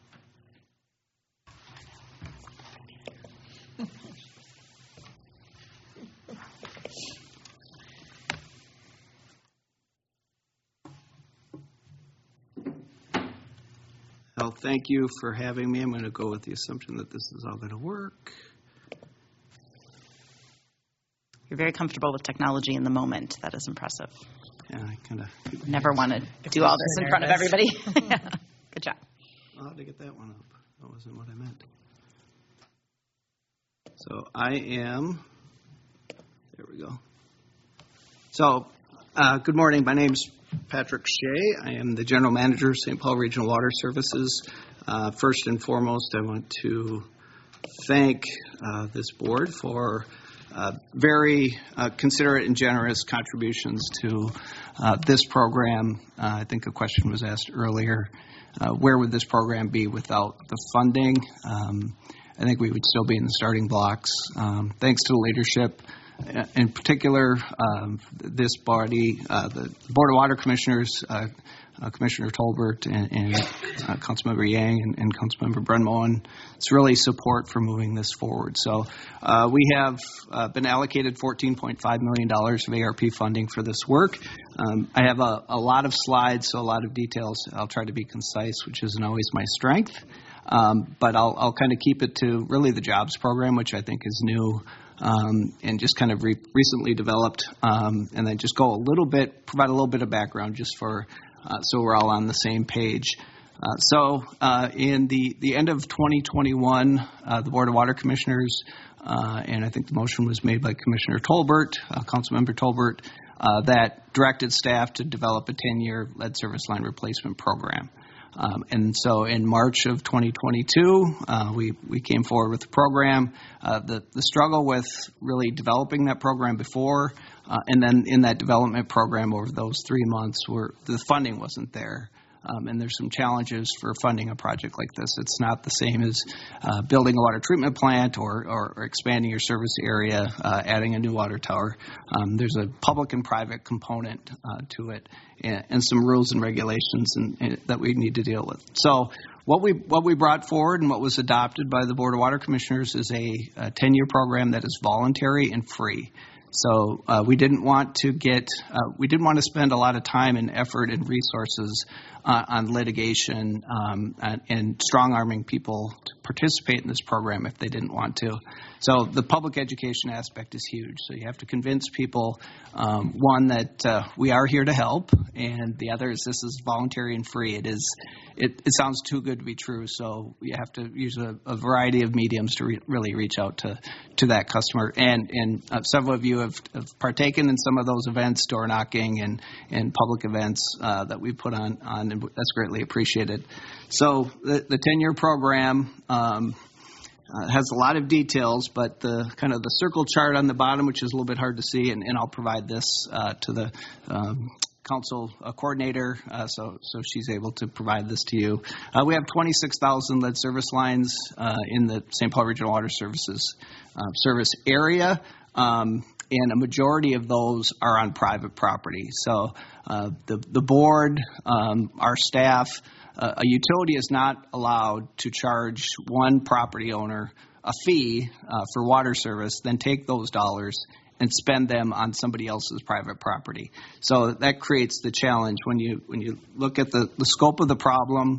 Well, thank you for having me. I'm going to go with the assumption that this is all going to work.
You're very comfortable with technology in the moment. That is impressive.
Yeah, I kind of
never want to do all this in front of everybody. Yeah. Good job.
I'll have to get that one up. That wasn't what I meant. So I am, there we go. So, good morning. My name's Patrick Shea. I am the General Manager of St. Paul Regional Water Services. First and foremost, I want to thank this board for very considerate and generous contributions to this program. I think a question was asked earlier, where would this program be without the funding? I think we would still be in the starting blocks. Thanks to the leadership, in particular, this body, the Board of Water Commissioners, Commissioner Tolbert and Councilmember Yang and Councilmember Brenmoen. It's really support for moving this forward. So we have been allocated $14.5 million of ARP funding for this work. I have a lot of slides, so a lot of details. I'll try to be concise, which isn't always my strength. But I'll kind of keep it to really the jobs program, which I think is new and just kind of recently developed, and then just go provide a little bit of background just for so we're all on the same page. So in the end of 2021, the Board of Water Commissioners, and I think the motion was made by Commissioner Tolbert, Councilmember Tolbert, that directed staff to develop a 10-year lead service line replacement program. And so in March of 2022, we came forward with the program. The struggle with really developing that program before, and then in that development program over those 3 months, the funding wasn't there. And there's some challenges for funding a project like this. It's not the same as building a water treatment plant or expanding your service area, adding a new water tower. There's a public and private component to it, and some rules and regulations that we need to deal with. So what we brought forward and what was adopted by the Board of Water Commissioners is a 10-year program that is voluntary and free. So we didn't want to spend a lot of time and effort and resources on litigation and strong-arming people to participate in this program if they didn't want to. So the public education aspect is huge. So you have to convince people, one, that we are here to help, and the other is this is voluntary and free. It sounds too good to be true, so you have to use a variety of mediums to really reach out to that customer. And several of you have partaken in some of those events, door knocking and public events that we put on, and that's greatly appreciated. So the 10-year program has a lot of details, but the kind of the circle chart on the bottom, which is a little bit hard to see, and I'll provide this to the council coordinator, so she's able to provide this to you. We have 26,000 lead service lines in the St. Paul Regional Water Services service area, and a majority of those are on private property. So the board, our staff, a utility is not allowed to charge one property owner a fee for water service, then take those dollars and spend them on somebody else's private property. So that creates the challenge. When you look at the scope of the problem,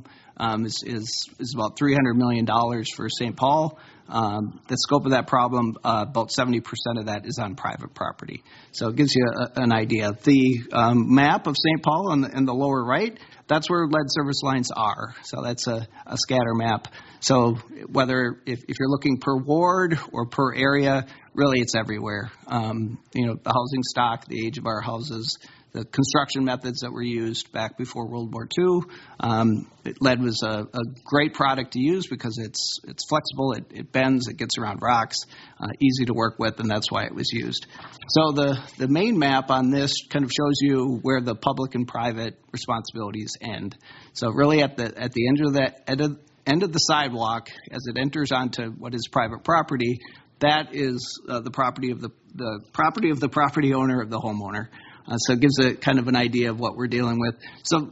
is about $300 million for St. Paul. The scope of that problem, about 70% of that is on private property. So it gives you an idea. The map of St. Paul in the lower right, that's where lead service lines are. So that's a scatter map. So whether if you're looking per ward or per area, really it's everywhere. The housing stock, the age of our houses, the construction methods that were used back before World War II. Lead was a great product to use because it's flexible, it bends, it gets around rocks, easy to work with, and that's why it was used. So the main map on this kind of shows you where the public and private responsibilities end. So really at the end of the sidewalk, as it enters onto what is private property, that is the property of the property owner of the homeowner. So it gives a kind of an idea of what we're dealing with. So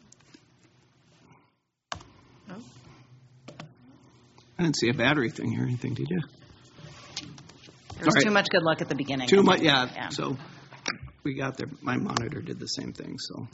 I didn't see a battery thing here or anything, did you?
There was too much good luck at the beginning.
Too much, yeah. So we got there. My monitor did the same thing. So.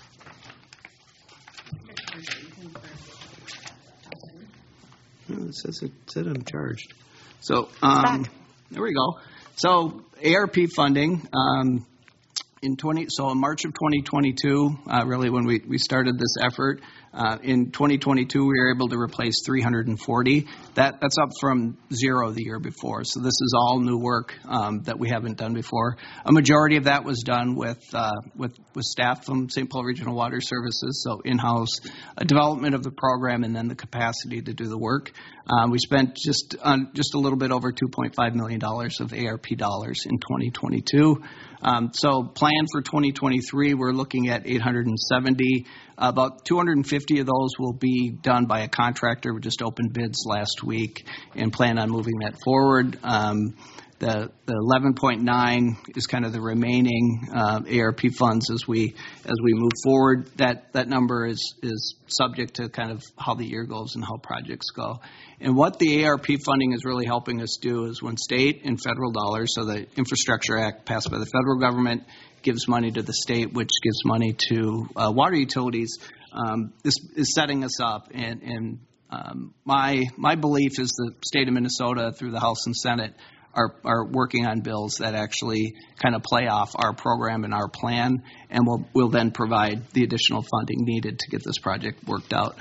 It said I'm charged. So there we go. So ARP funding. In March of 2022, really when we started this effort, in 2022 we were able to replace 340. That's up from 0 the year before. So this is all new work that we haven't done before. A majority of that was done with staff from St. Paul Regional Water Services, so in-house development of the program and then the capacity to do the work. We spent just a little bit over $2.5 million of ARP dollars in 2022. So plan for 2023, we're looking at 870. About 250 of those will be done by a contractor. We just opened bids last week and plan on moving that forward. The 11.9 is kind of the remaining ARP funds as we move forward. That number is subject to kind of how the year goes and how projects go. And what the ARP funding is really helping us do is when state and federal dollars, so the Infrastructure Act passed by the federal government gives money to the state, which gives money to water utilities. This is setting us up, and my belief is the state of Minnesota through the House and Senate are working on bills that actually kind of play off our program and our plan, and we'll then provide the additional funding needed to get this project worked out.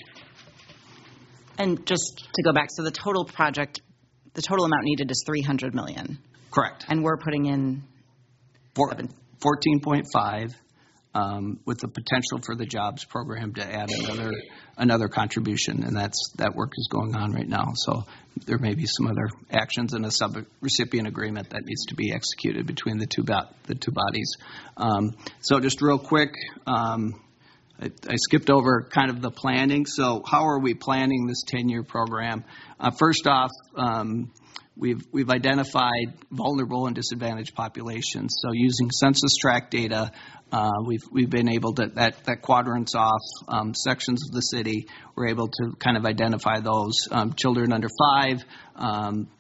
And just to go back, so the total amount needed is $300 million.
Correct.
And we're putting in
14.5 with the potential for the jobs program to add another contribution, and that work is going on right now. So there may be some other actions in a sub-recipient agreement that needs to be executed between the two bodies. So just real quick, I skipped over kind of the planning. So how are we planning this 10-year program? First off, we've identified vulnerable and disadvantaged populations. So using census tract data, we've been able to that quadrants off sections of the city. We're able to kind of identify those children under 5,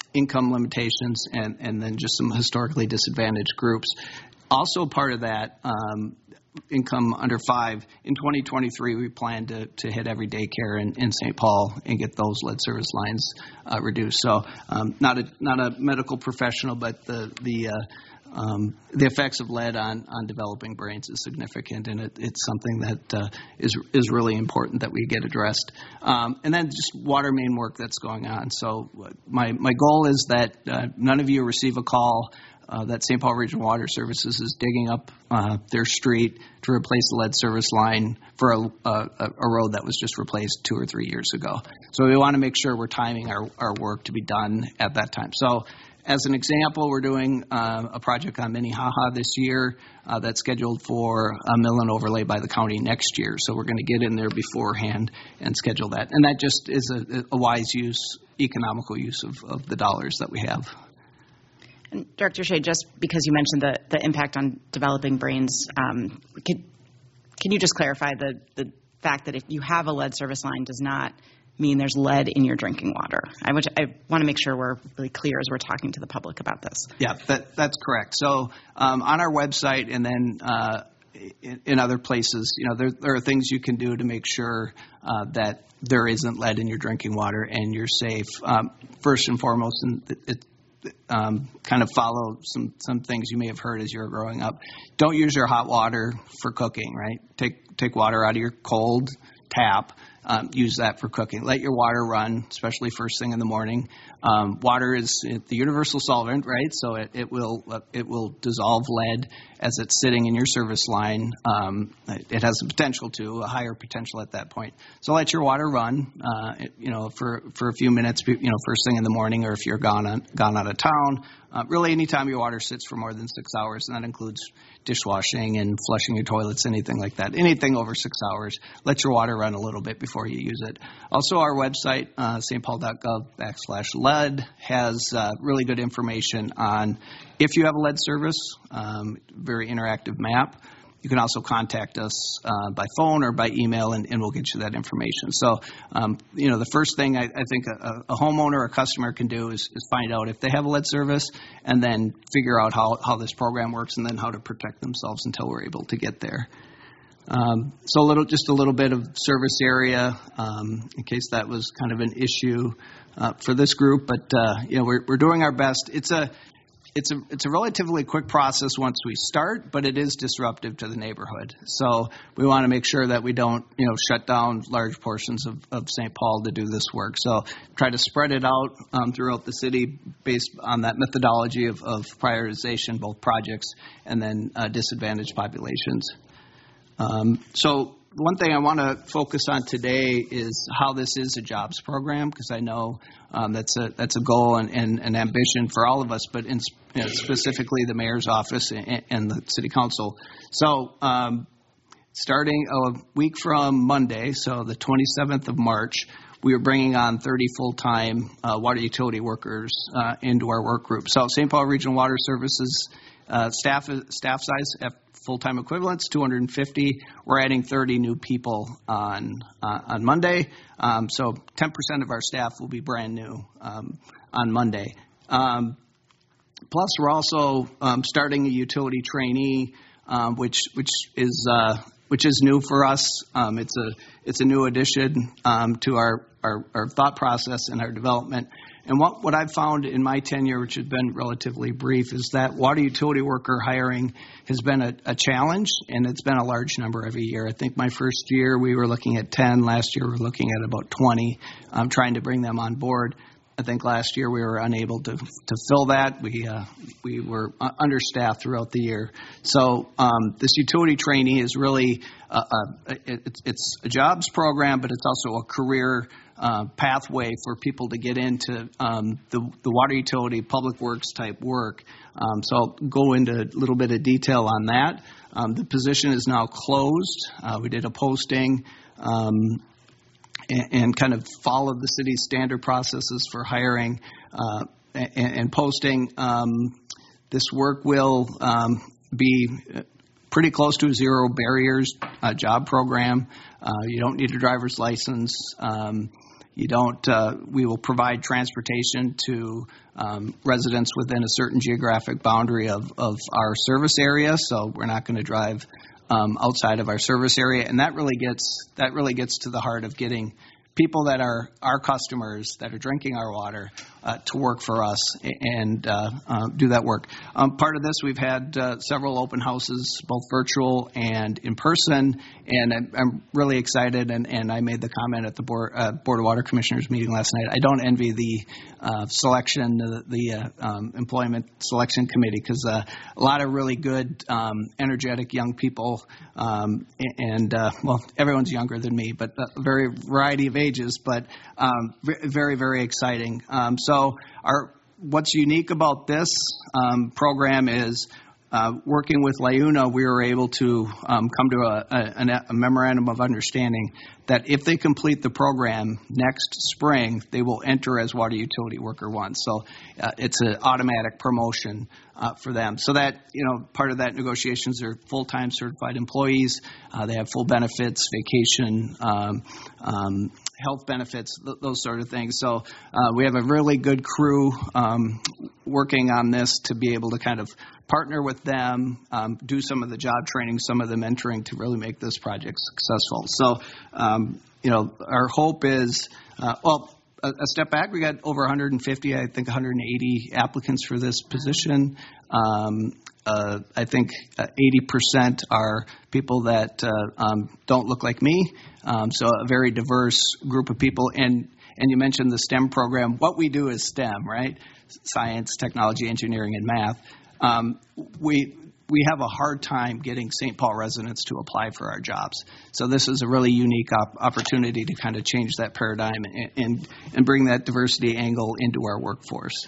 income limitations, and then just some historically disadvantaged groups. Also part of that, income under 5. In 2023, we plan to hit every daycare in St. Paul and get those lead service lines reduced. So not a medical professional, but the effects of lead on developing brains is significant, and it's something that is really important that we get addressed. And then just water main work that's going on. So my goal is that none of you receive a call that St. Paul Regional Water Services is digging up their street to replace a lead service line for a road that was just replaced 2 or 3 years ago. So we want to make sure we're timing our work to be done at that time. So as an example, we're doing a project on Minnehaha this year that's scheduled for a mill and overlay by the county next year. So we're going to get in there beforehand and schedule that. And that just is a wise use, economical use of the dollars that we have.
And Director Shea, just because you mentioned the impact on developing brains, can you just clarify the fact that if you have a lead service line does not mean there's lead in your drinking water? I want to make sure we're really clear as we're talking to the public about this.
Yeah, that's correct. So on our website and then in other places, there are things you can do to make sure that there isn't lead in your drinking water and you're safe. First and foremost, kind of follow some things you may have heard as you were growing up. Don't use your hot water for cooking, right? Take water out of your cold tap. Use that for cooking. Let your water run, especially first thing in the morning. Water is the universal solvent, right? So it will dissolve lead as it's sitting in your service line. It has the potential to, a higher potential at that point. So let your water run, for a few minutes, first thing in the morning, or if you're gone out of town. Really, anytime your water sits for more than 6 hours, and that includes dishwashing and flushing your toilets, anything like that. Anything over 6 hours, let your water run a little bit before you use it. Also, our website, stpaul.gov/lead, has really good information on if you have a lead service, very interactive map. You can also contact us by phone or by email, and we'll get you that information. So, the first thing I think a homeowner or a customer can do is find out if they have a lead service, and then figure out how this program works, and then how to protect themselves until we're able to get there. So just a little bit of service area in case that was kind of an issue for this group. But we're doing our best. It's a relatively quick process once we start, but it is disruptive to the neighborhood. So we want to make sure that we don't, shut down large portions of St. Paul to do this work. So try to spread it out throughout the city based on that methodology of prioritization, both projects and then disadvantaged populations. So one thing I want to focus on today is how this is a jobs program, because I know that's a goal and an ambition for all of us, but specifically the mayor's office and the city council. So starting a week from Monday, so the 27th of March, we are bringing on 30 full-time water utility workers into our work group. So St. Paul Regional Water Services staff size at full-time equivalents, 250. We're adding 30 new people on Monday. So 10% of our staff will be brand new on Monday. Plus, we're also starting a utility trainee, which is new for us. It's a new addition to our thought process and our development. And what I've found in my tenure, which has been relatively brief, is that water utility worker hiring has been a challenge, and it's been a large number every year. I think my first year we were looking at 10. Last year we were looking at about 20, trying to bring them on board. I think last year we were unable to fill that. We were understaffed throughout the year. So this utility trainee is really it's a jobs program, but it's also a career pathway for people to get into the water utility, public works type work. So I'll go into a little bit of detail on that. The position is now closed. We did a posting and kind of followed the city's standard processes for hiring and posting. This work will be pretty close to a zero barriers job program. You don't need a driver's license. You don't. We will provide transportation to residents within a certain geographic boundary of our service area. So we're not going to drive outside of our service area, and that really gets to the heart of getting people that are our customers that are drinking our water to work for us and do that work. Part of this, we've had several open houses, both virtual and in person, and I'm really excited, and I made the comment at the Board of Water Commissioners meeting last night. I don't envy the selection, the employment selection committee, because a lot of really good, energetic young people, and everyone's younger than me, but a very variety of ages, but very, very exciting. So what's unique about this program is working with LIUNA, we were able to come to a memorandum of understanding that if they complete the program next spring, they will enter as Water Utility Worker 1. So it's an automatic promotion for them. So that, part of that negotiations are full-time certified employees. They have full benefits, vacation, health benefits, those sort of things. So we have a really good crew working on this to be able to kind of partner with them, do some of the job training, some of the mentoring to really make this project successful. So, our hope is, a step back, we got over 150, I think 180 applicants for this position. I think 80% are people that don't look like me, so a very diverse group of people. And you mentioned the STEM program. What we do is STEM, right? Science, technology, engineering, and math. We have a hard time getting St. Paul residents to apply for our jobs. So this is a really unique opportunity to kind of change that paradigm and bring that diversity angle into our workforce.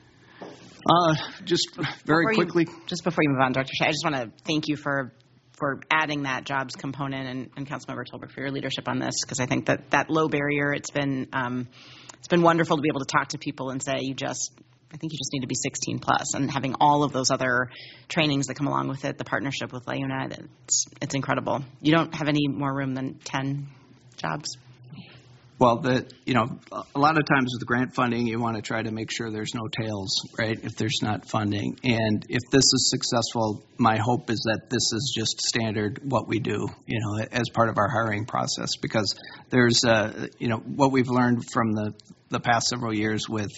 Just very quickly.
Just before you move on, Dr. Shea, I just want to thank you for adding that jobs component and Councilmember Tolbert for your leadership on this, because I think that low barrier, it's been wonderful to be able to talk to people and say I think you just need to be 16 plus, and having all of those other trainings that come along with it, the partnership with LIUNA, it's incredible. You don't have any more room than 10 jobs?
Well, a lot of times with grant funding, you want to try to make sure there's no tails, right, if there's not funding. And if this is successful, my hope is that this is just standard what we do, as part of our hiring process, because there's, what we've learned from the past several years with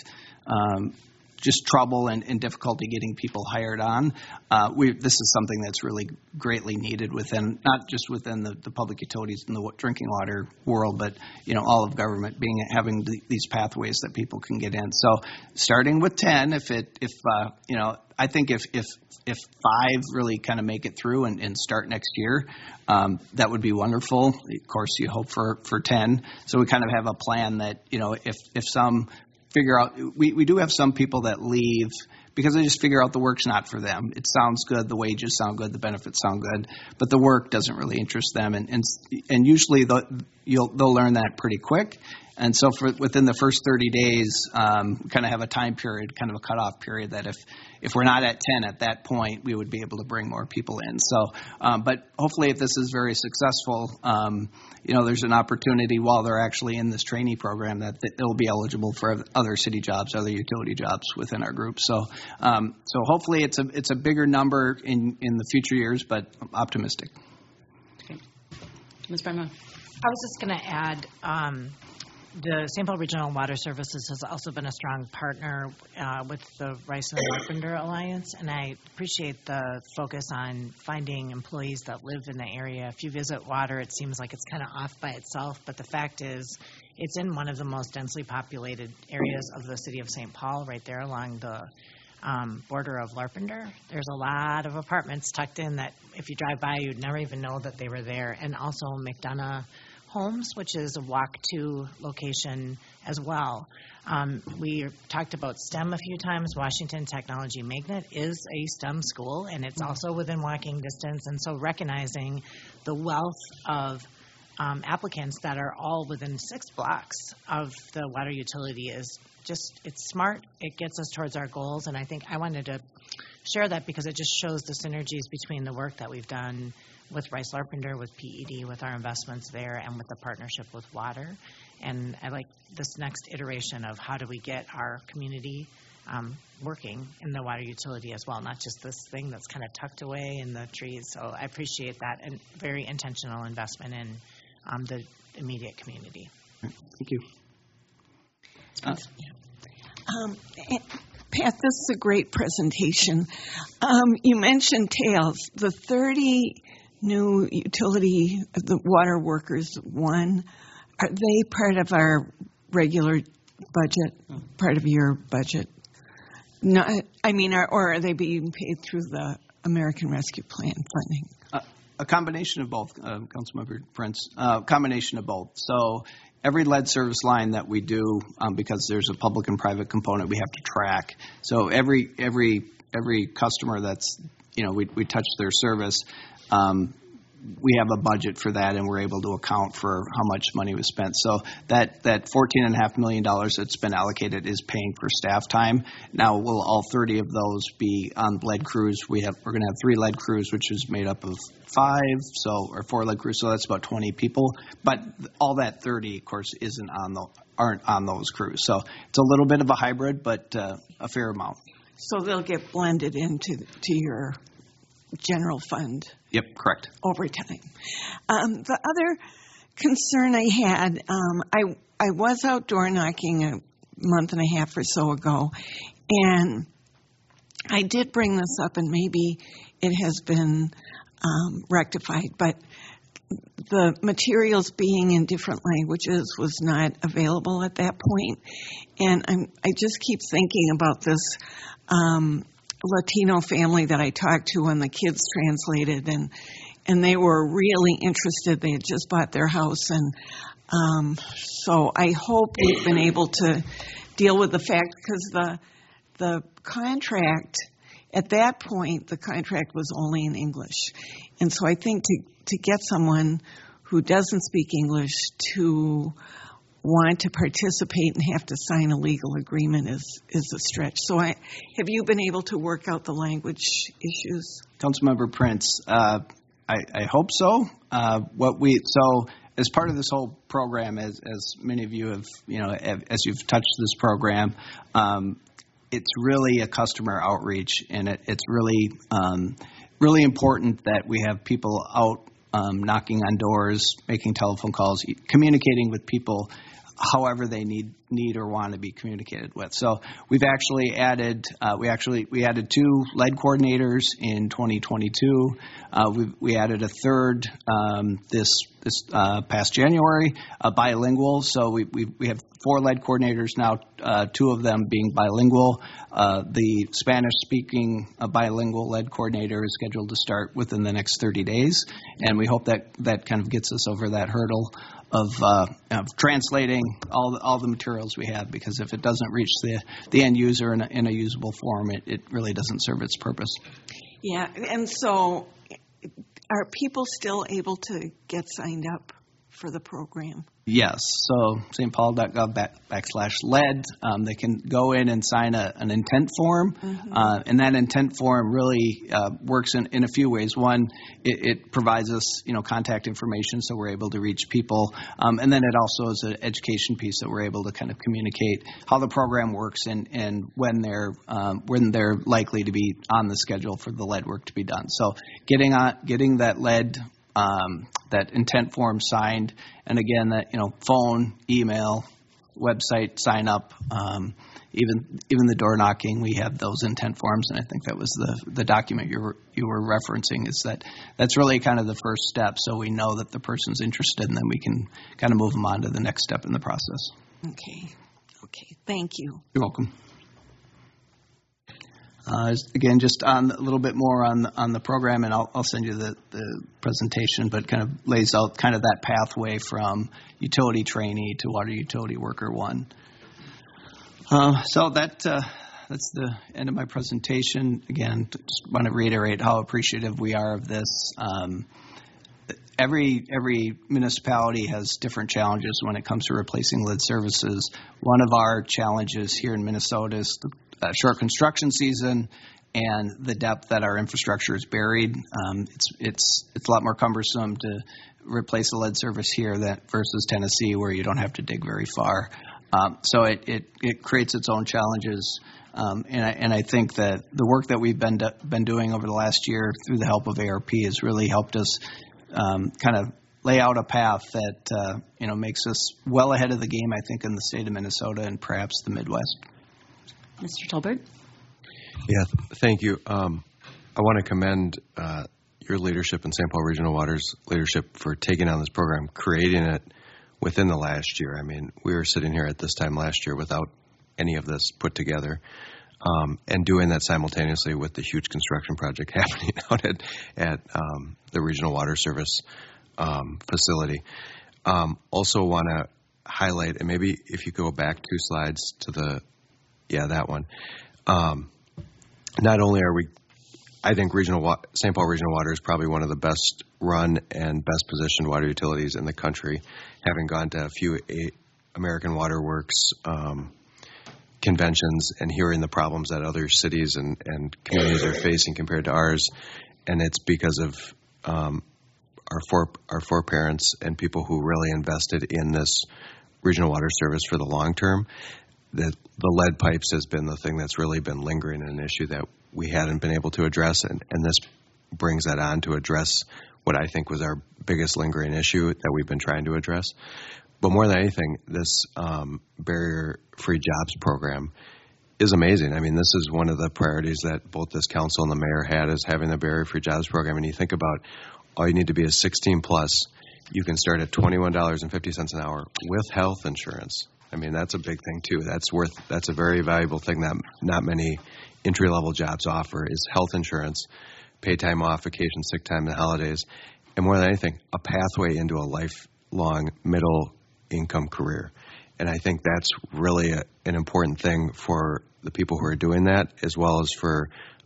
just trouble and difficulty getting people hired on. This is something that's really greatly needed within, not just within the public utilities and the drinking water world, but all of government having these pathways that people can get in. So starting with 10, I think if 5 really kind of make it through and start next year, that would be wonderful. Of course, you hope for 10. So we kind of have a plan that if some figure out, we do have some people that leave because they just figure out the work's not for them. It sounds good, the wages sound good, the benefits sound good, but the work doesn't really interest them. And usually they'll learn that pretty quick. And so within the first 30 days, we kind of have a time period, kind of a cutoff period, that if we're not at 10 at that point, we would be able to bring more people in. So, but hopefully if this is very successful, there's an opportunity while they're actually in this trainee program that they'll be eligible for other city jobs, other utility jobs within our group. So, hopefully it's a bigger number in the future years, but optimistic.
Okay. Ms. Brennan.
I was just going to add, the St. Paul Regional Water Services has also been a strong partner with the Rice and Larpenteur Alliance, and I appreciate the focus on finding employees that live in the area. If you visit water, it seems like it's kind of off by itself, but the fact is it's in one of the most densely populated areas of the city of St. Paul, right there along the border of Larpenteur. There's a lot of apartments tucked in that if you drive by, you'd never even know that they were there, and also McDonough Homes, which is a walk-to location as well. We talked about STEM a few times. Washington Technology Magnet is a STEM school, and it's also within walking distance. And so recognizing the wealth of applicants that are all within 6 blocks of the water utility is just, it's smart. It gets us towards our goals, and I think I wanted to share that because it just shows the synergies between the work that we've done with Rice Larpenteur, with PED, with our investments there, and with the partnership with water. And I like this next iteration of how do we get our community working in the water utility as well, not just this thing that's kind of tucked away in the trees. So I appreciate that, and very intentional investment in the immediate community.
Thank you.
Pat, this is a great presentation. You mentioned TAILS, the 30 new utility, the water workers one. Are they part of our regular budget, part of your budget? No, I mean, or are they being paid through the American Rescue Plan funding?
A combination of both, Councilmember Prince. Combination of both. So every lead service line that we do, because there's a public and private component, we have to track. So every customer that's, we touch their service, we have a budget for that, and we're able to account for how much money was spent. So that $14.5 million that's been allocated is paying for staff time. Now, will all 30 of those be on lead crews? We're going to have 3 lead crews, which is made up of 4 lead crews, so that's about 20 people. But all that 30, of course, aren't on those crews. So it's a little bit of a hybrid, but a fair amount.
So they'll get blended into your general fund.
Yep, correct.
Over time. The other concern I had, I was outdoor knocking a month and a half or so ago, and I did bring this up, and maybe it has been rectified, but the materials being in different languages was not available at that point. And I just keep thinking about this Latino family that I talked to when the kids translated, and they were really interested. They had just bought their house, and so I hope we've been able to deal with the fact, because the contract, at that point, the contract was only in English. And so I think to get someone who doesn't speak English to want to participate and have to sign a legal agreement is a stretch. So have you been able to work out the language issues?
Councilmember Prince, I hope so. So as part of this whole program, as many of you have, as you've touched this program, it's really a customer outreach, and it's really really important that we have people out knocking on doors, making telephone calls, communicating with people however they need or want to be communicated with. So we've actually added we added 2 lead coordinators in 2022. We added a third this past January, bilingual. So we have 4 lead coordinators now, 2 of them being bilingual. The Spanish-speaking bilingual lead coordinator is scheduled to start within the next 30 days, and we hope that kind of gets us over that hurdle of translating all the materials we have, because if it doesn't reach the end user in a usable form, it really doesn't serve its purpose.
Yeah, and so are people still able to get signed up for the program?
Yes. So stpaul.gov/lead, they can go in and sign an intent form. Mm-hmm. And that intent form really works in a few ways. One, it provides us, contact information, so we're able to reach people. And then it also is an education piece that we're able to kind of communicate how the program works and when they're likely to be on the schedule for the lead work to be done. So getting that lead that intent form signed, and again, that phone, email, website sign up, even the door knocking, we have those intent forms, and I think that was the document you were referencing. Is that's really kind of the first step, so we know that the person's interested, and then we can kind of move them on to the next step in the process.
Okay, thank you.
You're welcome. Again, just a little bit more on the program, and I'll send you the presentation, but kind of lays out kind of that pathway from utility trainee to water utility worker 1. So that's the end of my presentation. Again, just want to reiterate how appreciative we are of this. Every municipality has different challenges when it comes to replacing lead services. One of our challenges here in Minnesota is the short construction season and the depth that our infrastructure is buried. It's a lot more cumbersome to replace a lead service here that versus Tennessee, where you don't have to dig very far. So it creates its own challenges. And I think that the work that we've been doing over the last year through the help of ARP has really helped us kind of lay out a path that makes us well ahead of the game, I think, in the state of Minnesota and perhaps the Midwest.
Mr. Tolbert?
Yeah, thank you. I want to commend your leadership and St. Paul Regional Water's leadership for taking on this program, creating it within the last year. I mean, we were sitting here at this time last year without any of this put together, and doing that simultaneously with the huge construction project happening out at the Regional Water Service facility. Also want to highlight, and maybe if you go back 2 slides to that one. Not only are we, I think St. Paul Regional Water is probably one of the best run and best positioned water utilities in the country, having gone to a few American Water Works conventions and hearing the problems that other cities and communities are facing compared to ours. And it's because of our foreparents and people who really invested in this regional water service for the long term. The lead pipes has been the thing that's really been lingering, an issue that we hadn't been able to address, and this brings that on to address what I think was our biggest lingering issue that we've been trying to address. But more than anything, this barrier-free jobs program is amazing. I mean, this is one of the priorities that both this council and the mayor had, is having the barrier-free jobs program. And you think about, all you need to be is 16 plus. You can start at $21.50 an hour with health insurance. I mean, that's a big thing too. That's a very valuable thing that not many entry-level jobs offer, is health insurance, paid time off, vacation, sick time, and holidays, and more than anything, a pathway into a lifelong middle-income career. And I think that's really an important thing for the people who are doing that, as well as for,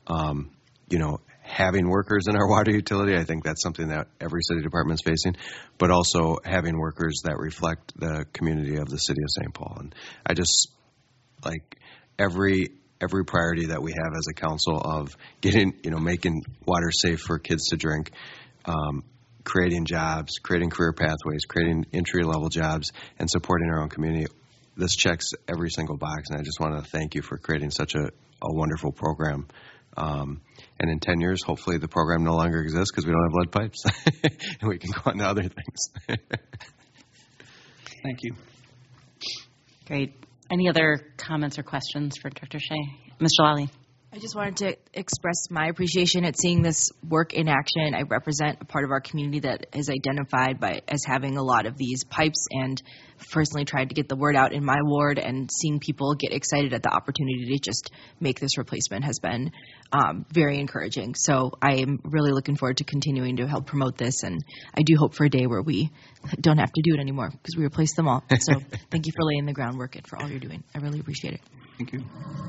having workers in our water utility. I think that's something that every city department is facing, but also having workers that reflect the community of the city of St. Paul. And I just like every priority that we have as a council of making water safe for kids to drink, creating jobs, creating career pathways, creating entry-level jobs, and supporting our own community. This checks every single box, and I just want to thank you for creating such a wonderful program. And in 10 years, hopefully the program no longer exists because we don't have lead pipes, and we can go on to other things.
Thank you.
Great. Any other comments or questions for Director Shea? Ms. Jalali?
I just wanted to express my appreciation at seeing this work in action. I represent a part of our community that is identified as having a lot of these pipes, and personally tried to get the word out in my ward, and seeing people get excited at the opportunity to just make this replacement has been very encouraging. So I am really looking forward to continuing to help promote this, and I do hope for a day where we don't have to do it anymore because we replaced them all. So thank you for laying the groundwork and for all you're doing. I really appreciate it.
Thank you.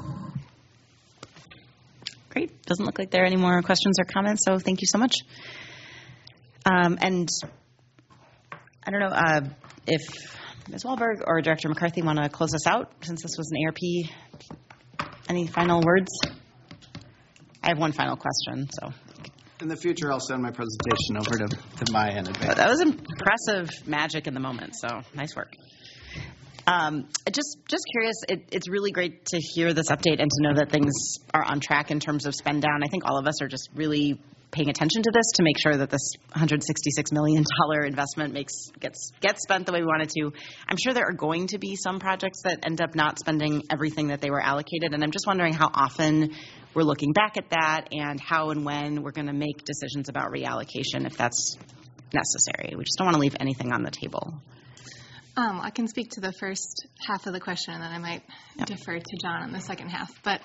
Great. Doesn't look like there are any more questions or comments, so thank you so much. And I don't know if Ms. Wahlberg or Director McCarthy want to close us out, since this was an ARP. Any final words? I have one final question. So,
in the future, I'll send my presentation over to Maya in advance.
That was impressive magic in the moment, so nice work. Just curious, it's really great to hear this update and to know that things are on track in terms of spend down. I think all of us are just really paying attention to this to make sure that this $166 million investment gets spent the way we want it to. I'm sure there are going to be some projects that end up not spending everything that they were allocated, and I'm just wondering how often we're looking back at that and how and when we're going to make decisions about reallocation if that's necessary. We just don't want to leave anything on the table.
I can speak to the first half of the question, and then I might defer to John on the second half. But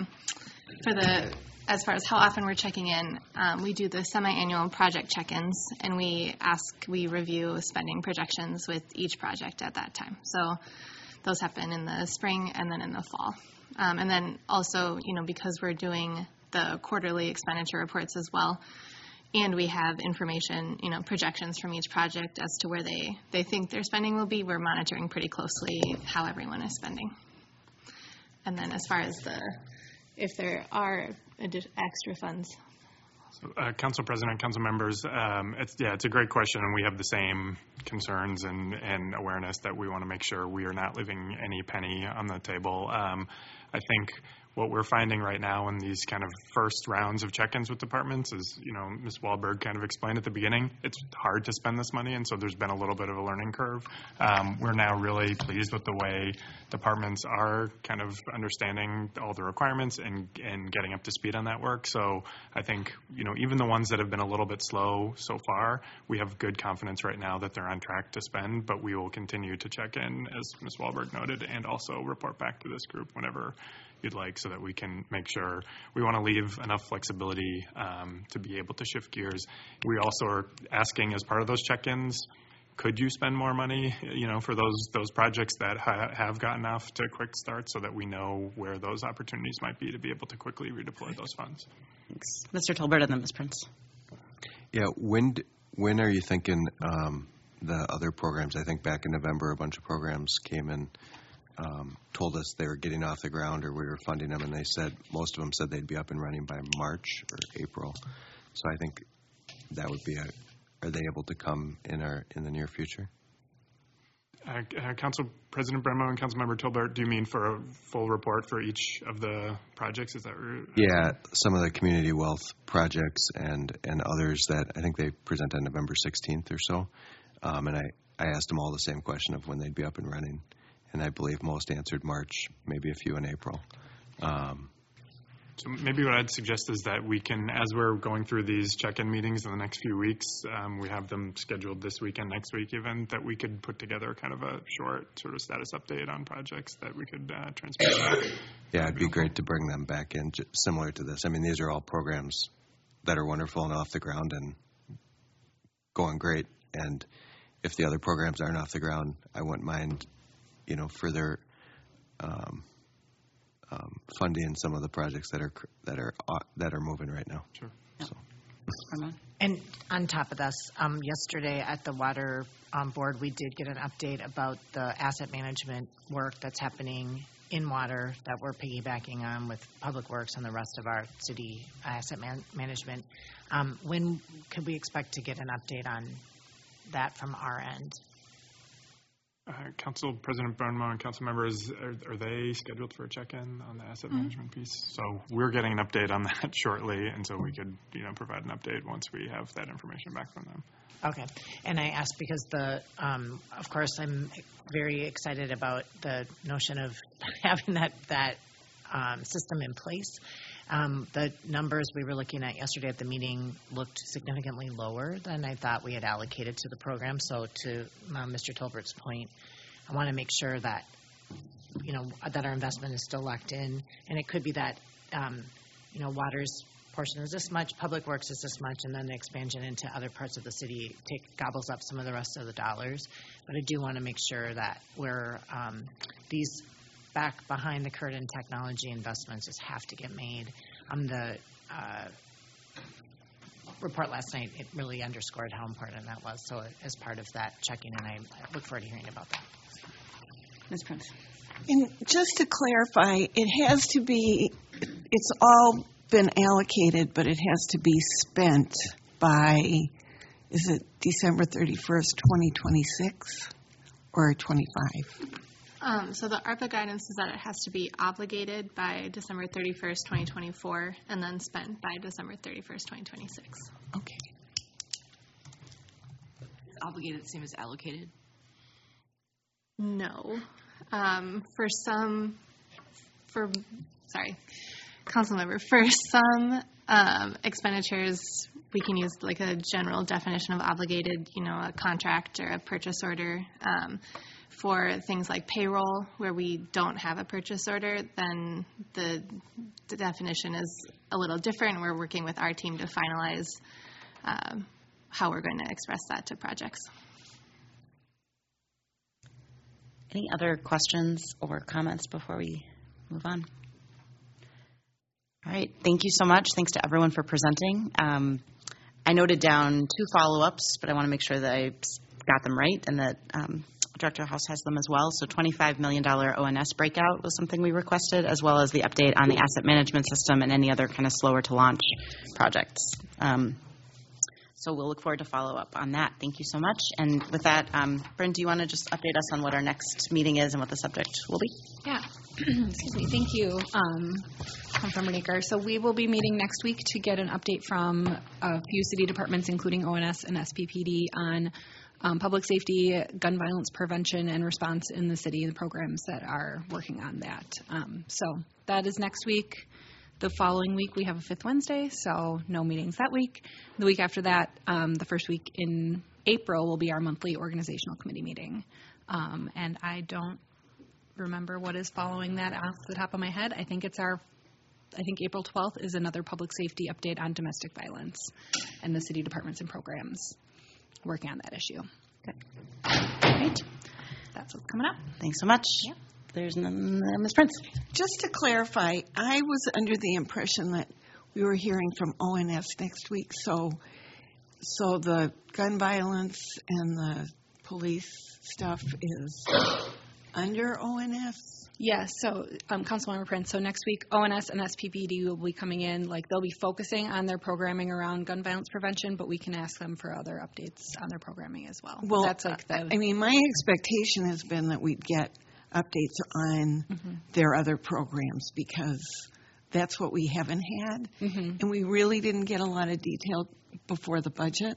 as far as how often we're checking in, we do the semi-annual project check-ins, and we review spending projections with each project at that time. So those happen in the spring and then in the fall. And then also, because we're doing the quarterly expenditure reports as well, and we have information, projections from each project as to where they think their spending will be, we're monitoring pretty closely how everyone is spending. And then as far as if there are extra funds,
Council President, council members, it's a great question, and we have the same concerns and awareness that we want to make sure we are not leaving any penny on the table. I think what we're finding right now in these kind of first rounds of check-ins with departments is, Ms. Wahlberg kind of explained at the beginning, it's hard to spend this money, and so there's been a little bit of a learning curve. We're now really pleased with the way departments are kind of understanding all the requirements and getting up to speed on that work. So I think, even the ones that have been a little bit slow so far, we have good confidence right now that they're on track to spend, but we will continue to check in, as Ms. Wahlberg noted, and also report back to this group whenever you'd like, so that we can make sure we want to leave enough flexibility to be able to shift gears. We also are asking, as part of those check-ins, could you spend more money, for those projects that have gotten off to quick start, so that we know where those opportunities might be to be able to quickly redeploy those funds.
Thanks. Mr. Tolbert and then Ms. Prince.
Yeah, when are you thinking the other programs? I think back in November, a bunch of programs came in, told us they were getting off the ground or we were funding them, and most of them said they'd be up and running by March or April. So I think that would be are they able to come in the near future?
Council President Bremo and Councilmember Tolbert, do you mean for a full report for each of the projects? Is that right?
Yeah, some of the community wealth projects and others that I think they present on November 16th or so. And I asked them all the same question of when they'd be up and running. And I believe most answered March, maybe a few in April.
So maybe what I'd suggest is that we can, as we're going through these check-in meetings in the next few weeks, we have them scheduled this week and next week even, that we could put together kind of a short sort of status update on projects that we could transmit back.
Yeah, it'd be great to bring them back in, similar to this. I mean, these are all programs that are wonderful and off the ground and going great. And if the other programs aren't off the ground, I wouldn't mind, further funding some of the projects that are moving right now.
Sure.
So.
And on top of this, yesterday at the Water Board, we did get an update about the asset management work that's happening in water that we're piggybacking on with Public Works and the rest of our city asset management. When could we expect to get an update on that from our end?
Council President Bremo and council members, are they scheduled for a check-in on the asset management piece? So we're getting an update on that shortly, and so we could, provide an update once we have that information back from them.
Okay. And I asked because of course, I'm very excited about the notion of having that system in place. The numbers we were looking at yesterday at the meeting looked significantly lower than I thought we had allocated to the program. So to Mr. Tolbert's point, I want to make sure that, that our investment is still locked in. And it could be that, water's portion is this much, Public Works is this much, and then the expansion into other parts of the city gobbles up some of the rest of the dollars. But I do want to make sure that we're these back behind the curtain technology investments just have to get made. The report last night, it really underscored how important that was. So as part of that checking, and I look forward to hearing about that.
Ms. Prince.
And just to clarify, it's all been allocated, but it has to be spent by, is it December 31st, 2026 or 25?
So the ARPA guidance is that it has to be obligated by December 31st, 2024, and then spent by December 31st, 2026.
Okay.
Is obligated the same as allocated?
No. Councilmember, for some expenditures, we can use like a general definition of obligated, a contract or a purchase order. For things like payroll, where we don't have a purchase order, then the definition is a little different. We're working with our team to finalize how we're going to express that to projects.
Any other questions or comments before we move on? All right. Thank you so much. Thanks to everyone for presenting. I noted down 2 follow-ups, but I want to make sure that I got them right and that Director House has them as well. So $25 million ONS breakout was something we requested, as well as the update on the asset management system and any other kind of slower to launch projects. So we'll look forward to follow up on that. Thank you so much. And with that, Bryn, do you want to just update us on what our next meeting is and what the subject will be?
Yeah. Excuse me. Thank you, Councilmember Naker. So we will be meeting next week to get an update from a few city departments, including ONS and SPPD, on public safety, gun violence prevention and response in the city, and the programs that are working on that. So that is next week. The following week, we have a fifth Wednesday, so no meetings that week. The week after that, the first week in April, will be our monthly organizational committee meeting. And I don't remember what is following that off the top of my head. I think April 12th is another public safety update on domestic violence and the city departments and programs working on that issue.
Good. Great.
That's what's coming up.
Thanks so much.
Yeah.
There's Ms. Prince.
Just to clarify, I was under the impression that we were hearing from ONS next week, so the gun violence and the police stuff is under ONS?
Yes, so Councilmember Prince, so next week ONS and SPPD will be coming in, they'll be focusing on their programming around gun violence prevention, but we can ask them for other updates on their programming as well.
Well,
that's
my expectation has been that we'd get updates on their other programs, because that's what we haven't had. And we really didn't get a lot of detail before the budget.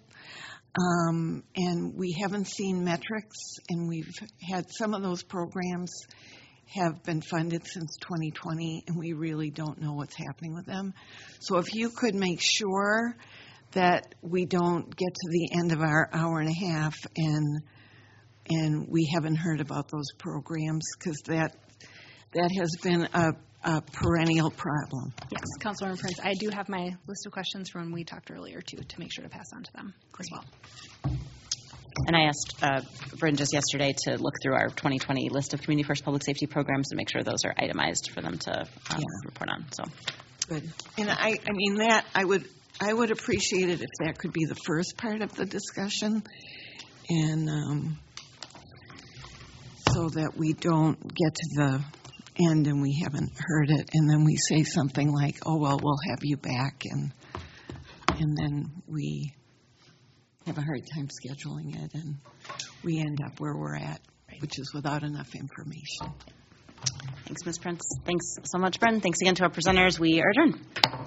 And we haven't seen metrics, and we've had some of those programs have been funded since 2020, and we really don't know what's happening with them. So if you could make sure that we don't get to the end of our hour and a half and we haven't heard about those programs, because that has been a perennial problem.
Yes, Councilmember Prince, I do have my list of questions from when we talked earlier, too, to make sure to pass on to them as well.
And I asked Bryn just yesterday to look through our 2020 list of Community First public safety programs to make sure those are itemized for them to report on. So
good. And I would appreciate it if that could be the first part of the discussion, and so that we don't get to the end and we haven't heard it, and then we say something like, "Oh well, we'll have you back," and then we have a hard time scheduling it, and we end up where we're at, which is without enough information.
Thanks, Ms. Prince. Thanks so much, Bryn. Thanks again to our presenters. We are adjourned.